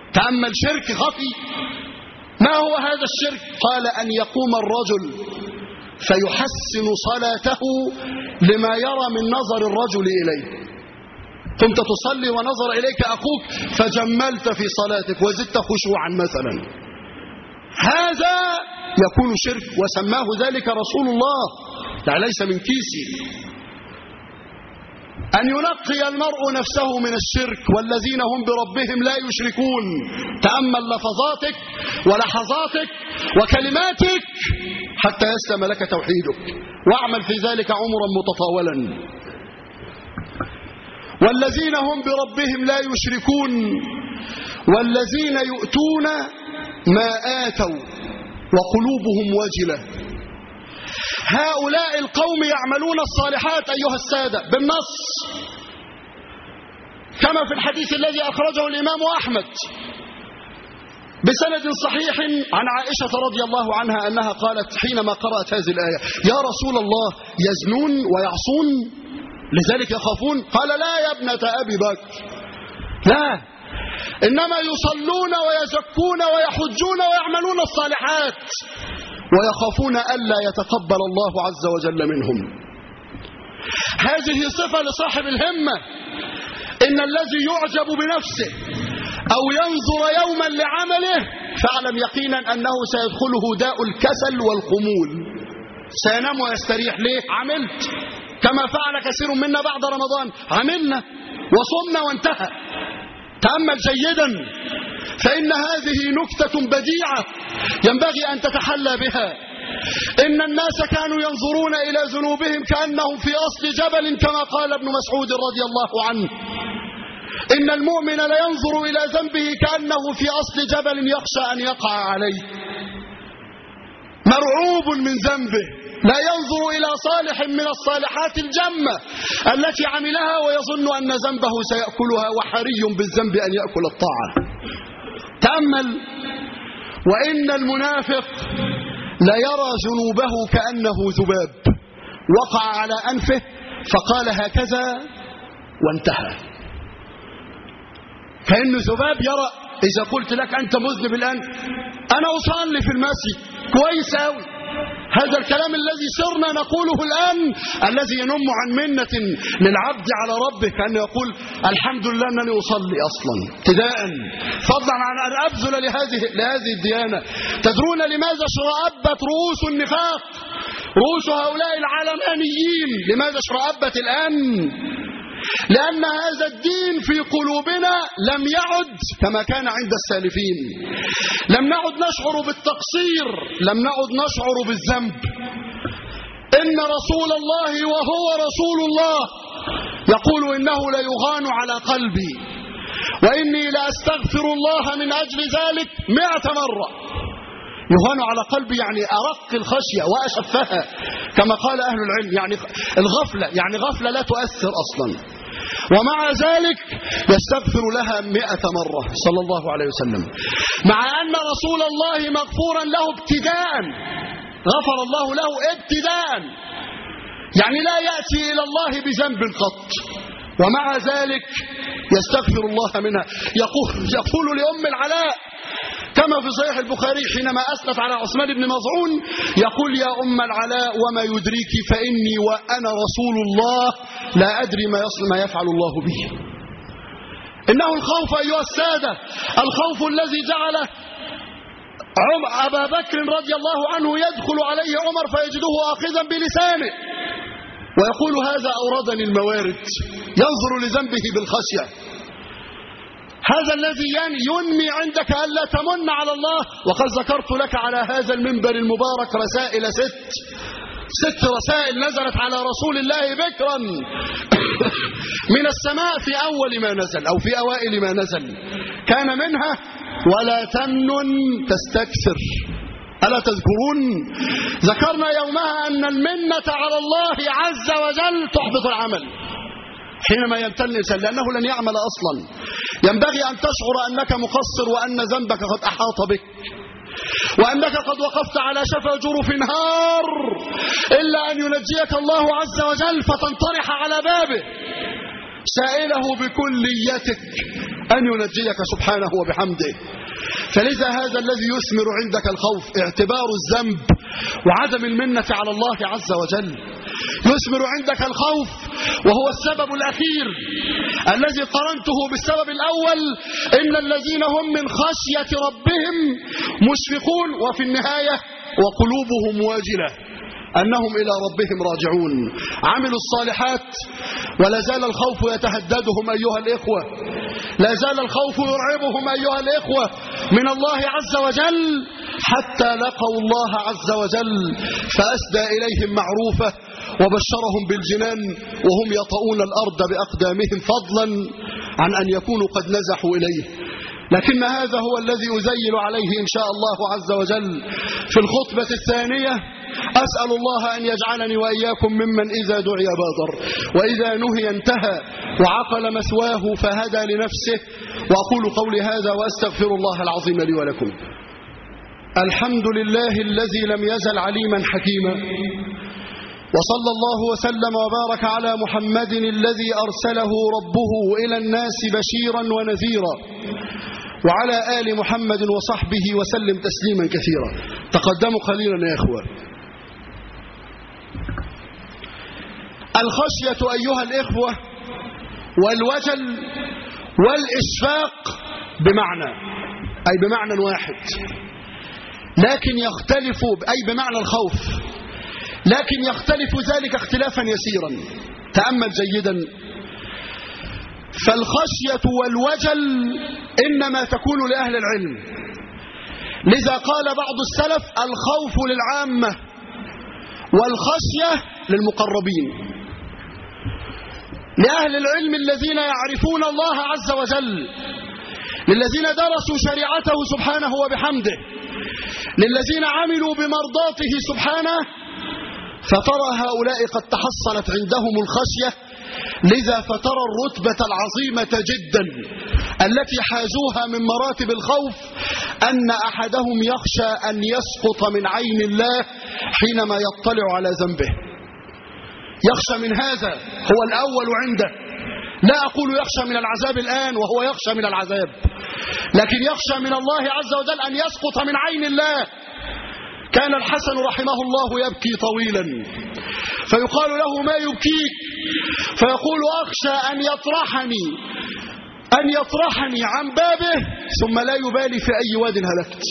تأمل شرك خفي. ما هو هذا الشرك؟ قال أن يقوم الرجل فيحسن صلاته لما يرى من نظر الرجل إليه. كنت تصلي ونظر إليك أخوك فجملت في صلاتك وزدت خشوعا مثلا، هذا يكون شرك، وسماه ذلك رسول الله، لا ليس من كيسي. أن ينقي المرء نفسه من الشرك، والذين هم بربهم لا يشركون. تأمل لفظاتك ولحظاتك وكلماتك حتى يسلم لك توحيدك، واعمل في ذلك عمرا متطاولا. والذين هم بربهم لا يشركون والذين يؤتون ما آتوا وقلوبهم وجلة. هؤلاء القوم يعملون الصالحات أيها السادة بالنص، كما في الحديث الذي أخرجه الإمام أحمد بسند صحيح عن عائشة رضي الله عنها أنها قالت حينما قرأت هذه الآية: يا رسول الله، يزنون ويعصون لذلك يخافون؟ قال: لا يا ابنة أبي بكر، لا، إنما يصلون ويزكون ويحجون ويعملون الصالحات ويخافون ألا يتقبل الله عز وجل منهم. هذه صفة لصاحب الهمة. إن الذي يعجب بنفسه أو ينظر يوما لعمله فاعلم يقينا أنه سيدخله داء الكسل والخمول، سينام ويستريح. ليه؟ عملت، كما فعل كثير منا بعد رمضان، عملنا وصمنا وانتهى. تأمل جيدا، فإن هذه نكتة بديعة ينبغي أن تتحلى بها. إن الناس كانوا ينظرون إلى ذنوبهم كأنهم في أصل جبل، كما قال ابن مسعود رضي الله عنه: إن المؤمن لينظر إلى ذنبه كأنه في أصل جبل يخشى أن يقع عليه، مرعوب من ذنبه، لا ينظر إلى صالح من الصالحات الجمة التي عملها ويظن أن ذنبه سيأكلها، وحري بالذنب أن يأكل الطاعة. تأمل، وإن المنافق لا يرى ذنوبه كأنه ذباب وقع على أنفه فقال هكذا وانتهى. كأنه ذباب يرى. إذا قلت لك أنت مذنب الآن، أنا أصلي في المسجد كويس أوي، هذا الكلام الذي صرنا نقوله الآن الذي ينم عن منة للعبد على ربه، كأنه يقول الحمد لله أنني أصلي أصلا ابتداء، فضلا عن أن أبذل لهذه الديانة. تدرون لماذا اشرأبت رؤوس النفاق، رؤوس هؤلاء العلمانيين؟ لماذا اشرأبت الآن؟ لأن هذا الدين في قلوبنا لم يعد كما كان عند السالفين. لم نعد نشعر بالتقصير، لم نعد نشعر بالذنب. إن رسول الله وهو رسول الله يقول إنه ليغان على قلبي وإني لأستغفر الله من أجل ذلك 100 مرة. يغان على قلبي يعني أرق الخشية وأشفها، كما قال أهل العلم، يعني الغفلة، يعني غفلة لا تؤثر أصلا، ومع ذلك يستغفر لها 100 مرة صلى الله عليه وسلم، مع أن رسول الله مغفورا له ابتداء، غفر الله له ابتداء، يعني لا يأتي إلى الله بذنب قط، ومع ذلك يستغفر الله منها. يقول لأم العلاء كما في صحيح البخاري حينما أثنت على عثمان بن مظعون، يقول: يا أم العلاء وما يدريك فإني وأنا رسول الله لا أدري ما يفعل الله به. إنه الخوف أيها السادة، الخوف الذي جعل أبا بكر رضي الله عنه يدخل عليه عمر فيجده آخذا بلسانه ويقول: هذا أوردني الموارد، ينظر لذنبه بالخشية. هذا الذي ينمي عندك ألا تمن على الله. وقد ذكرت لك على هذا المنبر المبارك رسائل 6 رسائل نزلت على رسول الله بكرا من السماء في أول ما نزل أو في أوائل ما نزل، كان منها: ولا تمنن تستكثر. ألا تذكرون؟ ذكرنا يومها أن المنة على الله عز وجل تحبط العمل حينما يمتن الإنسان، لأنه لن يعمل أصلا. ينبغي أن تشعر أنك مقصر وأن ذنبك قد أحاط بك وأنك قد وقفت على شفا جرف نهار، إلا أن ينجيك الله عز وجل فتنطرح على بابه سائله بكليتك أن ينجيك سبحانه وبحمده. فلذا هذا الذي يثمر عندك الخوف اعتبار الذنب وعدم المنة على الله عز وجل. يثمر عندك الخوف وهو السبب الأخير الذي قرنته بالسبب الأول، إن الذين هم من خشية ربهم مشفقون، وفي النهاية وقلوبهم واجلة أنهم إلى ربهم راجعون. عملوا الصالحات ولا زال الخوف يتهددهم أيها الإخوة، لا زال الخوف يرعبهم أيها الإخوة من الله عز وجل، حتى لقوا الله عز وجل فأسدى إليهم معروفة وبشرهم بالجنان وهم يطؤون الأرض بأقدامهم فضلا عن أن يكونوا قد نزحوا إليه. لكن هذا هو الذي أزيل عليه إن شاء الله عز وجل في الخطبة الثانية. أسأل الله أن يجعلني وإياكم ممن إذا دعي بادر وإذا نهي انتهى وعقل مثواه فهدى لنفسه. وأقول قولي هذا وأستغفر الله العظيم لي ولكم. الحمد لله الذي لم يزل عليما حكيما، وصلى الله وسلم وبارك على محمد الذي أرسله ربه إلى الناس بشيرا ونذيرا، وعلى آل محمد وصحبه وسلم تسليما كثيرا. تقدموا قليلا يا إخوة. الخشية أيها الإخوة والوجل والإشفاق بمعنى واحد، لكن يختلف بمعنى الخوف، لكن يختلف ذلك اختلافا يسيرا. تأمل جيدا. فالخشية والوجل إنما تكون لأهل العلم، لذا قال بعض السلف الخوف للعامة والخشية للمقربين. لأهل العلم الذين يعرفون الله عز وجل، للذين درسوا شريعته سبحانه وبحمده، للذين عملوا بمرضاته سبحانه، فترى هؤلاء قد تحصلت عندهم الخشية، لذا فترى الرتبة العظيمة جدا التي حازوها من مراتب الخوف أن أحدهم يخشى أن يسقط من عين الله حينما يطلع على ذنبه. يخشى من هذا، هو الأول عنده. لا أقول يخشى من العذاب الآن وهو يخشى من العذاب، لكن يخشى من الله عز وجل أن يسقط من عين الله. كان الحسن رحمه الله يبكي طويلا، فيقال له ما يبكيك؟ فيقول أخشى أن يطرحني عن بابه ثم لا يبالي في أي واد هلكت.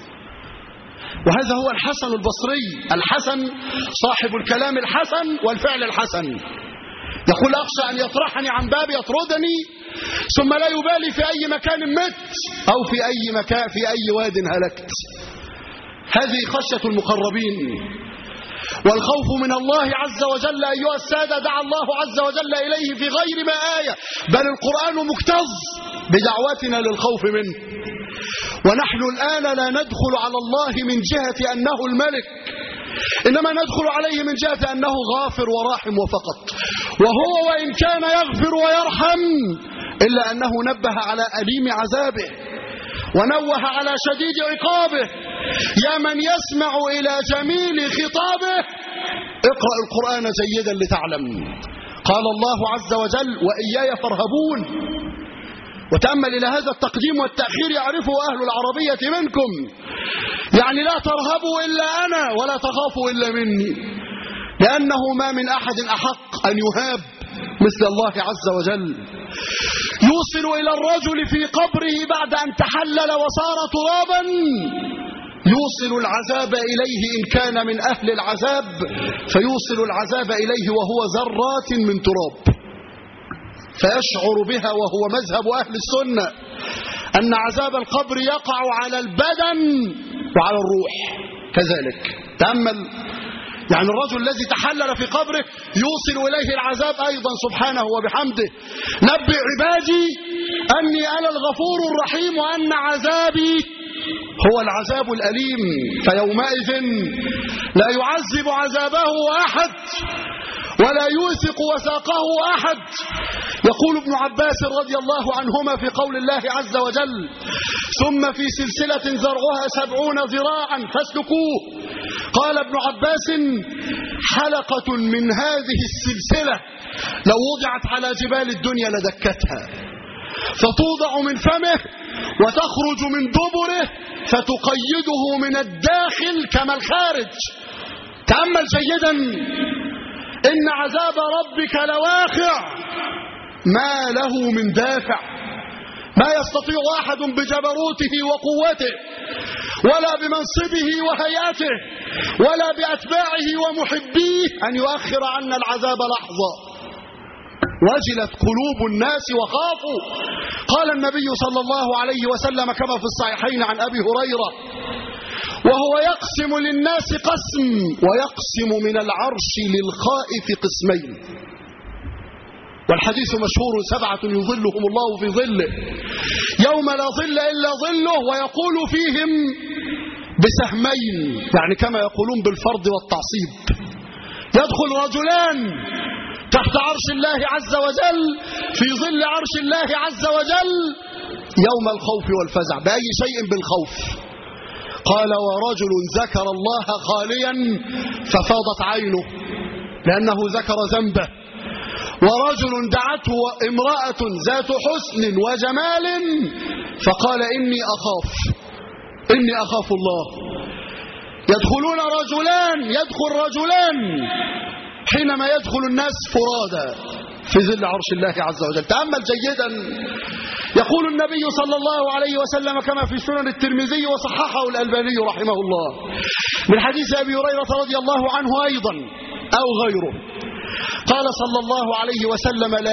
وهذا هو الحسن البصري، الحسن صاحب الكلام الحسن والفعل الحسن، يقول أخشى أن يطرحني عن بابي، يطردني ثم لا يبالي في أي مكان مت أو في أي مكان في أي واد هلكت. هذه خشية المقربين. والخوف من الله عز وجل أيها السادة دعا الله عز وجل إليه في غير ما آية، بل القرآن مكتظ بدعوتنا للخوف منه. ونحن الآن لا ندخل على الله من جهة أنه الملك، إنما ندخل عليه من جهة أنه غافر ورحم وفقط. وهو وإن كان يغفر ويرحم إلا أنه نبه على أليم عذابه ونوه على شديد عقابه. يا من يسمع إلى جميل خطابه اقرأ القرآن جيدا لتعلم. قال الله عز وجل وإياي فارهبون. وتأمل إلى هذا التقديم والتأخير يعرفه أهل العربية منكم، يعني لا ترهبوا إلا أنا ولا تخافوا إلا مني، لأنه ما من أحد أحق أن يهاب مثل الله عز وجل. يوصل إلى الرجل في قبره بعد أن تحلل وصار ترابا، يوصل العذاب إليه إن كان من أهل العذاب، فيوصل العذاب إليه وهو ذرات من تراب، فيشعر بها. وهو مذهب أهل السنة أن عذاب القبر يقع على البدن وعلى الروح كذلك. تأمل، يعني الرجل الذي تحلل في قبره يوصل إليه العذاب أيضا سبحانه وبحمده. نبئ عبادي أني أنا الغفور الرحيم وأن عذابي هو العذاب الأليم، فيومئذ لا يعذب عذابه أحد ولا يوثق وثاقه أحد. يقول ابن عباس رضي الله عنهما في قول الله عز وجل ثم في سلسلة ذرعها 70 ذراعا فاسلكوه. قال ابن عباس حلقة من هذه السلسلة لو وضعت على جبال الدنيا لدكتها، فتوضع من فمه وتخرج من دبره فتقيده من الداخل كما الخارج. تأمل جيدا، إن عذاب ربك لواقع ما له من دافع، ما يستطيع أحد بجبروته وقوته ولا بمنصبه وهيئته ولا بأتباعه ومحبيه أن يؤخر عنا العذاب لحظة. وجلت قلوب الناس وخافوا. قال النبي صلى الله عليه وسلم كما في الصحيحين عن أبي هريرة وهو يقسم للناس قسم ويقسم من العرش للخائف قسمين، والحديث مشهور 7 يظلهم الله في ظله يوم لا ظل إلا ظله، ويقول فيهم بسهمين، يعني كما يقولون بالفرض والتعصيب. يدخل رجلان تحت عرش الله عز وجل في ظل عرش الله عز وجل يوم الخوف والفزع. بأي شيء؟ بالخوف. قال ورجل ذكر الله خاليا ففاضت عينه لأنه ذكر ذنبه، ورجل دعته امرأة ذات حسن وجمال فقال إني أخاف الله. يدخل رجلان حينما يدخل الناس فرادا في ظل عرش الله عز وجل. تأمل جيدا، يقول النبي صلى الله عليه وسلم كما في سنن الترمذي وصححه الألباني رحمه الله من حديث أبي هريرة رضي الله عنه أيضا أو غيره، قال صلى الله عليه وسلم لا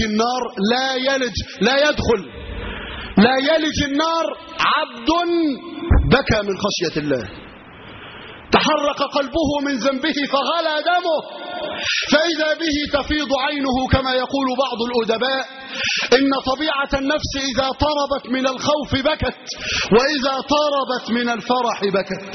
يلج النار عبد بكى من خشية الله، تحرق قلبه من ذنبه فغلى دمه، فإذا به تفيض عينه كما يقول بعض الأدباء إن طبيعة النفس إذا طربت من الخوف بكت وإذا طربت من الفرح بكت.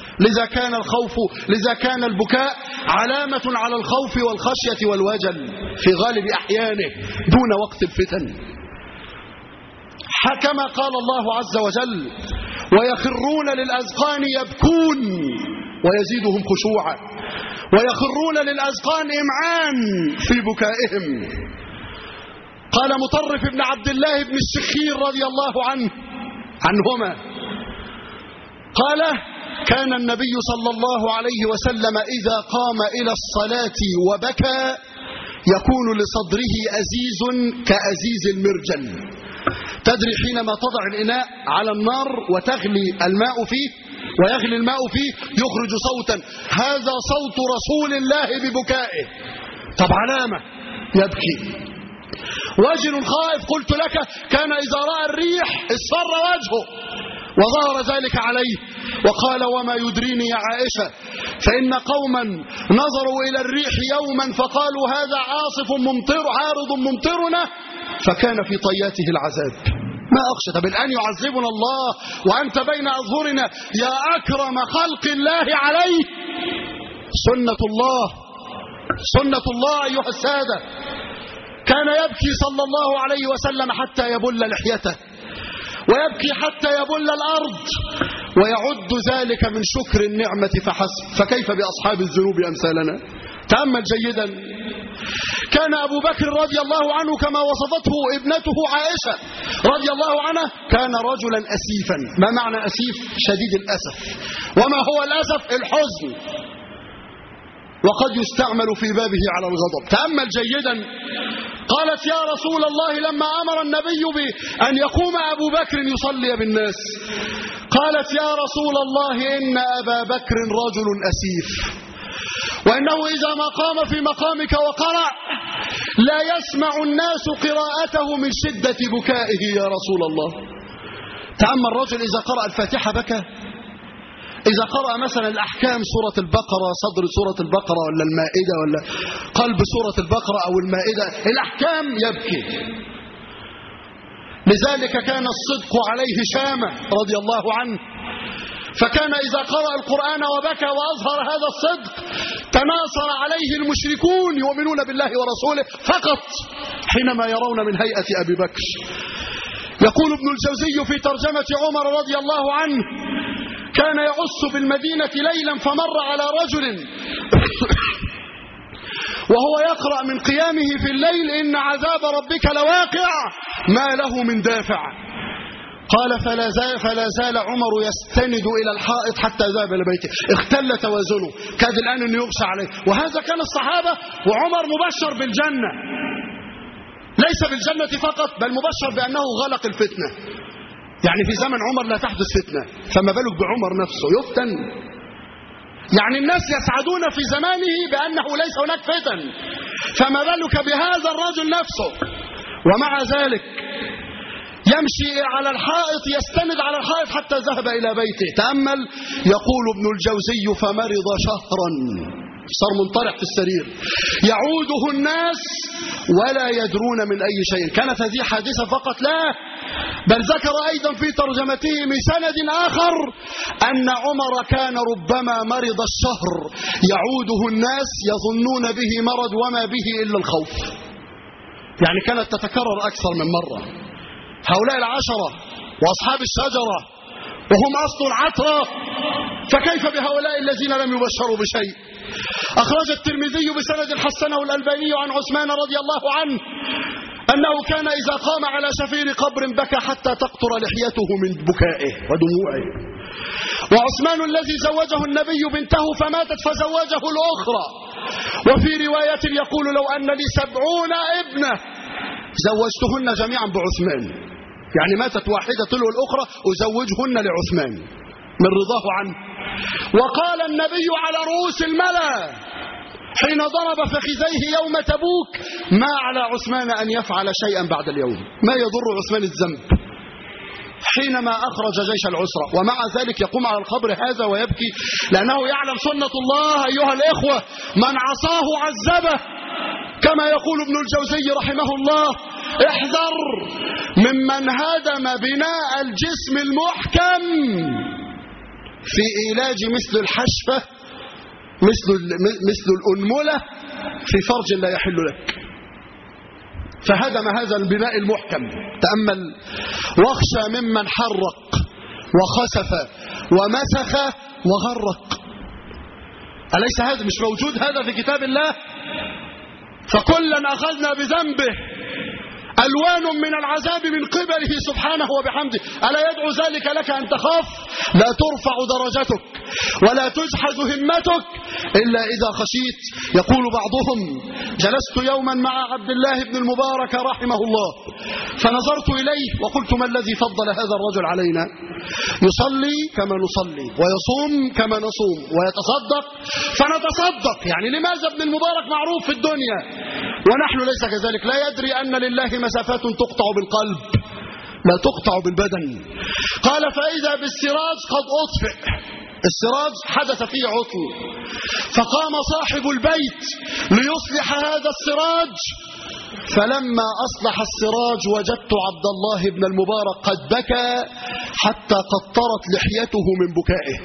لذا كان البكاء علامة على الخوف والخشية والوجل في غالب أحيانه دون وقت الفتن. كما قال الله عز وجل ويخرون للأذقان يبكون ويزيدهم خشوعا، ويخرون للأذقان إمعان في بكائهم. قال مطرف بن عبد الله بن الشخير رضي الله عنهما قال كان النبي صلى الله عليه وسلم إذا قام إلى الصلاة وبكى يكون لصدره أزيز كأزيز المرجل. تدري حينما تضع الإناء على النار وتغلي الماء فيه ويغلي الماء فيه يخرج صوتا، هذا صوت رسول الله ببكائه. طب علامة يبكي. وجل خائف قلت لك كان إذا رأى الريح اصفر وجهه وظهر ذلك عليه، وقال وما يدريني يا عائشة فإن قوما نظروا إلى الريح يوما فقالوا هذا عارض ممطرنا فكان في طياته العذاب. ما أخشى. طب الآن يعذبنا الله وأنت بين أظهرنا يا أكرم خلق الله عليه. سنة الله أيها السادة. كان يبكي صلى الله عليه وسلم حتى يبل لحيته، ويبكي حتى يبل الأرض، ويعد ذلك من شكر النعمة فحسب، فكيف بأصحاب الذنوب أمثالنا؟ تأمل جيدا. كان أبو بكر رضي الله عنه كما وصفته ابنته عائشة رضي الله عنها كان رجلا أسيفا. ما معنى أسيف؟ شديد الأسف. وما هو الأسف؟ الحزن، وقد يستعمل في بابه على الغضب. تأمل جيدا. قالت يا رسول الله لما أمر النبي بأن يقوم أبو بكر يصلي بالناس، قالت يا رسول الله إن أبا بكر رجل أسيف، وإنه إذا ما قام في مقامك وقرأ لا يسمع الناس قراءته من شدة بكائه يا رسول الله. تأمل الرجل إذا قرأ الفاتحة بكى، إذا قرأ مثلا الأحكام سورة البقرة، صدر سورة البقرة ولا المائدة ولا قلب سورة البقرة أو المائدة، الأحكام يبكي. لذلك كان الصدق عليه شامة رضي الله عنه، فكان إذا قرأ القرآن وبكى وأظهر هذا الصدق تناصر عليه المشركون يؤمنون بالله ورسوله فقط حينما يرون من هيئة أبي بكر. يقول ابن الجوزي في ترجمة عمر رضي الله عنه كان يعص بالمدينة ليلا فمر على رجل وهو يقرأ من قيامه في الليل إن عذاب ربك لواقع ما له من دافع. قال فلا زال عمر يستند إلى الحائط حتى ذهب إلى بيته، اختل توازنه، كاد الآن أن يغشى عليه. وهذا كان الصحابة، وعمر مبشر بالجنة، ليس بالجنة فقط بل مبشر بأنه غلق الفتنة. يعني في زمن عمر لا تحدث فتنة، فما بالك بعمر نفسه يفتن؟ يعني الناس يسعدون في زمانه بأنه ليس هناك فتن، فما بالك بهذا الرجل نفسه. ومع ذلك يمشي على الحائط، يستند على الحائط حتى ذهب إلى بيته. تأمل، يقول ابن الجوزي فمرض شهرا، صار منطرح في السرير، يعوده الناس ولا يدرون من أي شيء. كانت هذه حادثة فقط؟ لا، بل ذكر أيضا في ترجمته من سند آخر أن عمر كان ربما مرض الشهر يعوده الناس يظنون به مرض وما به إلا الخوف. يعني كانت تتكرر أكثر من مرة. هؤلاء العشرة وأصحاب الشجرة وهم أصل العترة، فكيف بهؤلاء الذين لم يبشروا بشيء؟ أخرج الترمذي بسند حسنه الألباني عن عثمان رضي الله عنه أنه كان إذا قام على شفير قبر بكى حتى تقطر لحيته من بكائه ودموعه. وعثمان الذي زوجه النبي بنته فماتت فزوجه الأخرى. وفي رواية يقول لو أن لي 70 ابنة زوجتهن جميعا بعثمان، يعني ماتت واحدة تلو الأخرى أزوجهن لعثمان من رضاه عنه. وقال النبي على رؤوس الملأ حين ضرب فخذيه يوم تبوك ما على عثمان أن يفعل شيئا بعد اليوم، ما يضر عثمان الذنب، حينما أخرج جيش العسرة. ومع ذلك يقوم على القبر هذا ويبكي، لأنه يعلم سنة الله أيها الإخوة، من عصاه عذبه، كما يقول ابن الجوزي رحمه الله: احذر ممن هدم بناء الجسم المحكم في علاج مثل الحشفة، مثل الأنملة في فرج لا يحل لك. فهدم هذا البناء المحكم. تأمل: واخشى ممن حرق وخسف ومسخ وغرق. أليس هذا مش موجود هذا في كتاب الله؟ فكلا أخذنا بذنبه، ألوان من العذاب من قبله سبحانه وبحمده. ألا يدعو ذلك لك أن تخاف؟ لا ترفع درجتك ولا تجحز همتك إلا إذا خشيت. يقول بعضهم: جلست يوما مع عبد الله بن المبارك رحمه الله فنظرت إليه وقلت: ما الذي فضل هذا الرجل علينا؟ يصلي كما نصلي ويصوم كما نصوم ويتصدق فنتصدق، يعني لماذا ابن المبارك معروف في الدنيا ونحن ليس كذلك؟ لا يدري أن لله مسافات تقطع بالقلب لا تقطع بالبدن. قال: فإذا بالسراج قد أطفئ، السراج حدث فيه عطل، فقام صاحب البيت ليصلح هذا السراج، فلما أصلح السراج وجدت عبد الله بن المبارك قد بكى حتى قطرت لحيته من بكائه،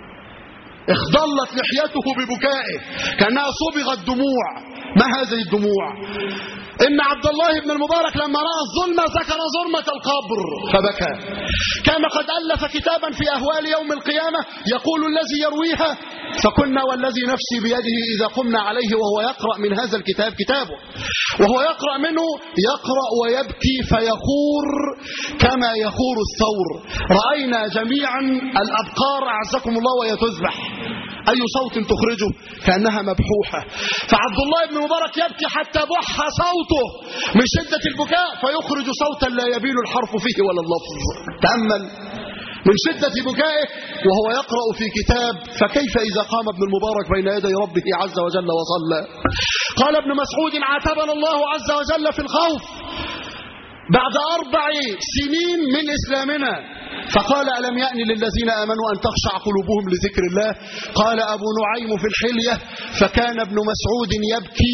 اخضلت لحيته ببكائه كأنها صبغت دموع. ما هذه الدموع؟ إن عبد الله بن المبارك لما رأى الظلمة ذكر ظلمة القبر فبكى. كان قد ألف كتابا في أهوال يوم القيامة يقول الذي يرويها: فكنا والذي نفسي بيده إذا قمنا عليه وهو يقرأ من هذا الكتاب، كتابه، وهو يقرأ منه يقرأ ويبكي فيخور كما يخور الثور. رأينا جميعا الأبقار أعزكم الله وهي تذبح، أي صوت تخرجه؟ كأنها مبحوحة. فعبد الله بن مبارك يبكي حتى بح صوته من شدة البكاء فيخرج صوتا لا يبين الحرف فيه ولا اللفظ. تأمل من شدة بكائه وهو يقرأ في كتاب، فكيف إذا قام ابن المبارك بين يدي ربه عز وجل وصلى؟ قال ابن مسعود: عاتبنا الله عز وجل في الخوف بعد 4 سنين من إسلامنا، فقال: ألم يأن للذين آمنوا أن تخشع قلوبهم لذكر الله؟ قال أبو نعيم في الحلية: فكان ابن مسعود يبكي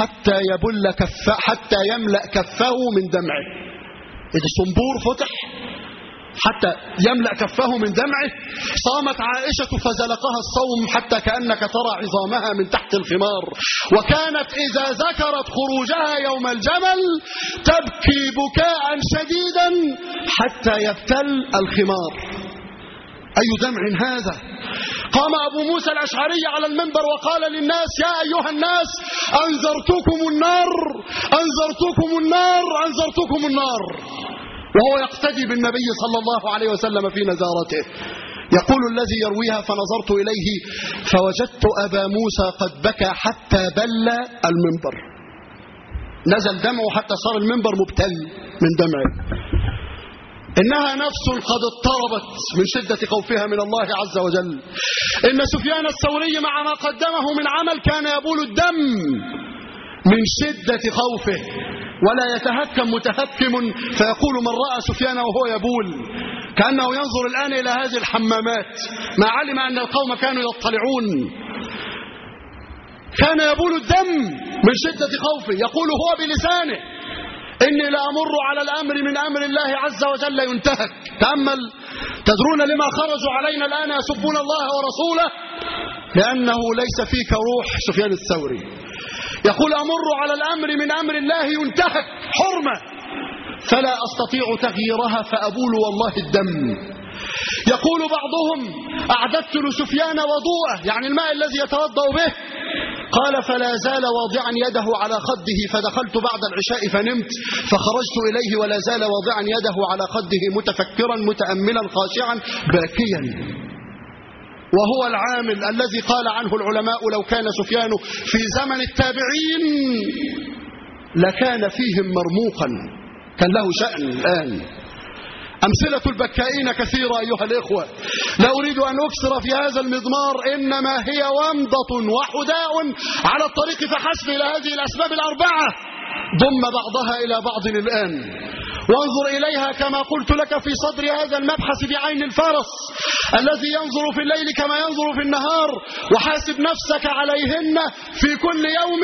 حتى يملأ كفه من دمعه. إذا الصنبور فتح حتى يملأ كفه من دمعه. صامت عائشة فزلقها الصوم حتى كأنك ترى عظامها من تحت الخمار. وكانت إذا ذكرت خروجها يوم الجمل تبكي بكاء شديدا حتى يبتل الخمار. أي دمع هذا! قام أبو موسى الأشعري على المنبر وقال للناس: يا أيها الناس، أنذرتكم النار، أنذرتكم النار، أنذرتكم النار. وهو يقتدي بالنبي صلى الله عليه وسلم في نذارته. يقول الذي يرويها: فنظرت إليه فوجدت أبا موسى قد بكى حتى بل المنبر، نزل دمعه حتى صار المنبر مبتل من دمعه. إنها نفس قد اضطربت من شدة خوفها من الله عز وجل. إن سفيان الثوري مع ما قدمه من عمل كان يبول الدم من شدة خوفه، ولا يتهكم متهكم فيقول من رأى سفيان وهو يبول كأنه ينظر الآن إلى هذه الحمامات، ما علم أن القوم كانوا يطلعون. كان يبول الدم من شدة خوفه، يقول هو بلسانه: إني لأمر على الأمر من أمر الله عز وجل ينتهك. تأمل، تدرون لما خرجوا علينا الآن يسبون الله ورسوله؟ لأنه ليس فيك روح سفيان الثوري. يقول: أمر على الأمر من أمر الله ينتهك، حرمة، فلا أستطيع تغييرها فأبول والله الدم. يقول بعضهم: أعددت لسفيان وضوءه، يعني الماء الذي يتوضأ به، قال: فلا زال واضعا يده على خده، فدخلت بعد العشاء فنمت، فخرجت إليه ولا زال واضعا يده على خده متفكرا متأملا خاشعا باكيا. وهو العامل الذي قال عنه العلماء: لو كان سفيان في زمن التابعين لكان فيهم مرموقا، كان له شأن الآن. أمثلة البكائين كثيرة أيها الإخوة، لا أريد أن أكثر في هذا المضمار، إنما هي ومضة وحداء على الطريق فحسب إلى هذه الأسباب الأربعة. ضم بعضها إلى بعض الآن، وانظر إليها كما قلت لك في صدر هذا المبحث بعين الفرس الذي ينظر في الليل كما ينظر في النهار، وحاسب نفسك عليهن في كل يوم،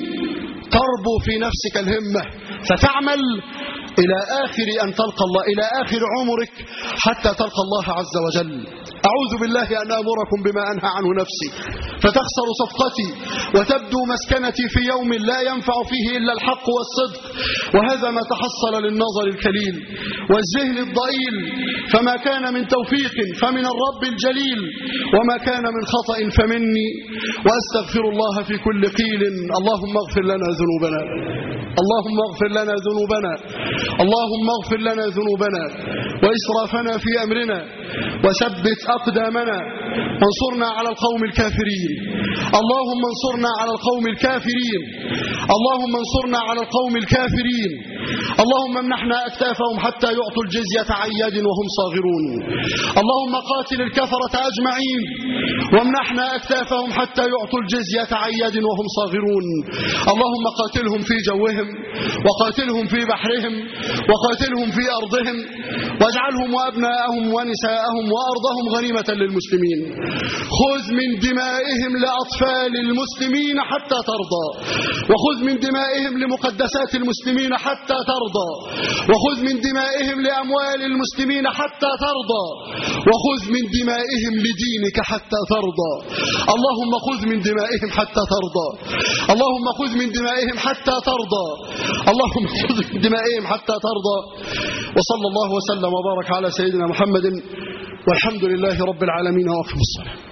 تربو في نفسك الهمة فتعمل إلى آخر أن تلقى الله، إلى آخر عمرك حتى تلقى الله عز وجل. أعوذ بالله أن أمركم بما أنهى عنه نفسي فتخسر صفقتي وتبدو مسكنتي في يوم لا ينفع فيه إلا الحق والصدق، وهذا ما تحصل للنظر الكليل والذهن الضئيل، فما كان من توفيق فمن الرب الجليل، وما كان من خطأ فمني، وأستغفر الله في كل قيل. اللهم اغفر لنا ذنوبنا، اللهم اغفر لنا ذنوبنا، اللهم اغفر لنا ذنوبنا وإسرافنا في أمرنا، وثبت أقدامنا، وانصرنا على القوم الكافرين. اللهم انصرنا على القوم الكافرين، اللهم انصرنا على القوم الكافرين. اللهم امنحنا أكتافهم حتى يعطوا الجزية عن يد وهم صاغرون. اللهم قاتل الكفرة أجمعين، وامنحنا أكتافهم حتى يعطوا الجزية عن يد وهم صاغرون. اللهم قاتلهم في جوهم، وقاتلهم في بحرهم، وقاتلهم في أرضهم، واجعلهم وأبناءهم ونساءهم وأرضهم غنيمة للمسلمين. خذ من دمائهم لأطفال المسلمين حتى ترضى، وخذ من دمائهم لمقدسات المسلمين حتى ترضى، وخذ من دمائهم لأموال المسلمين حتى ترضى، وخذ من دمائهم لدينك حتى ترضى. اللهم خذ من دمائهم حتى ترضى، اللهم خذ من دمائهم حتى ترضى، اللهم خذ من دمائهم حتى ترضى. وصلى الله وسلم وبارك على سيدنا محمد، والحمد لله رب العالمين. وأقم الصلاة.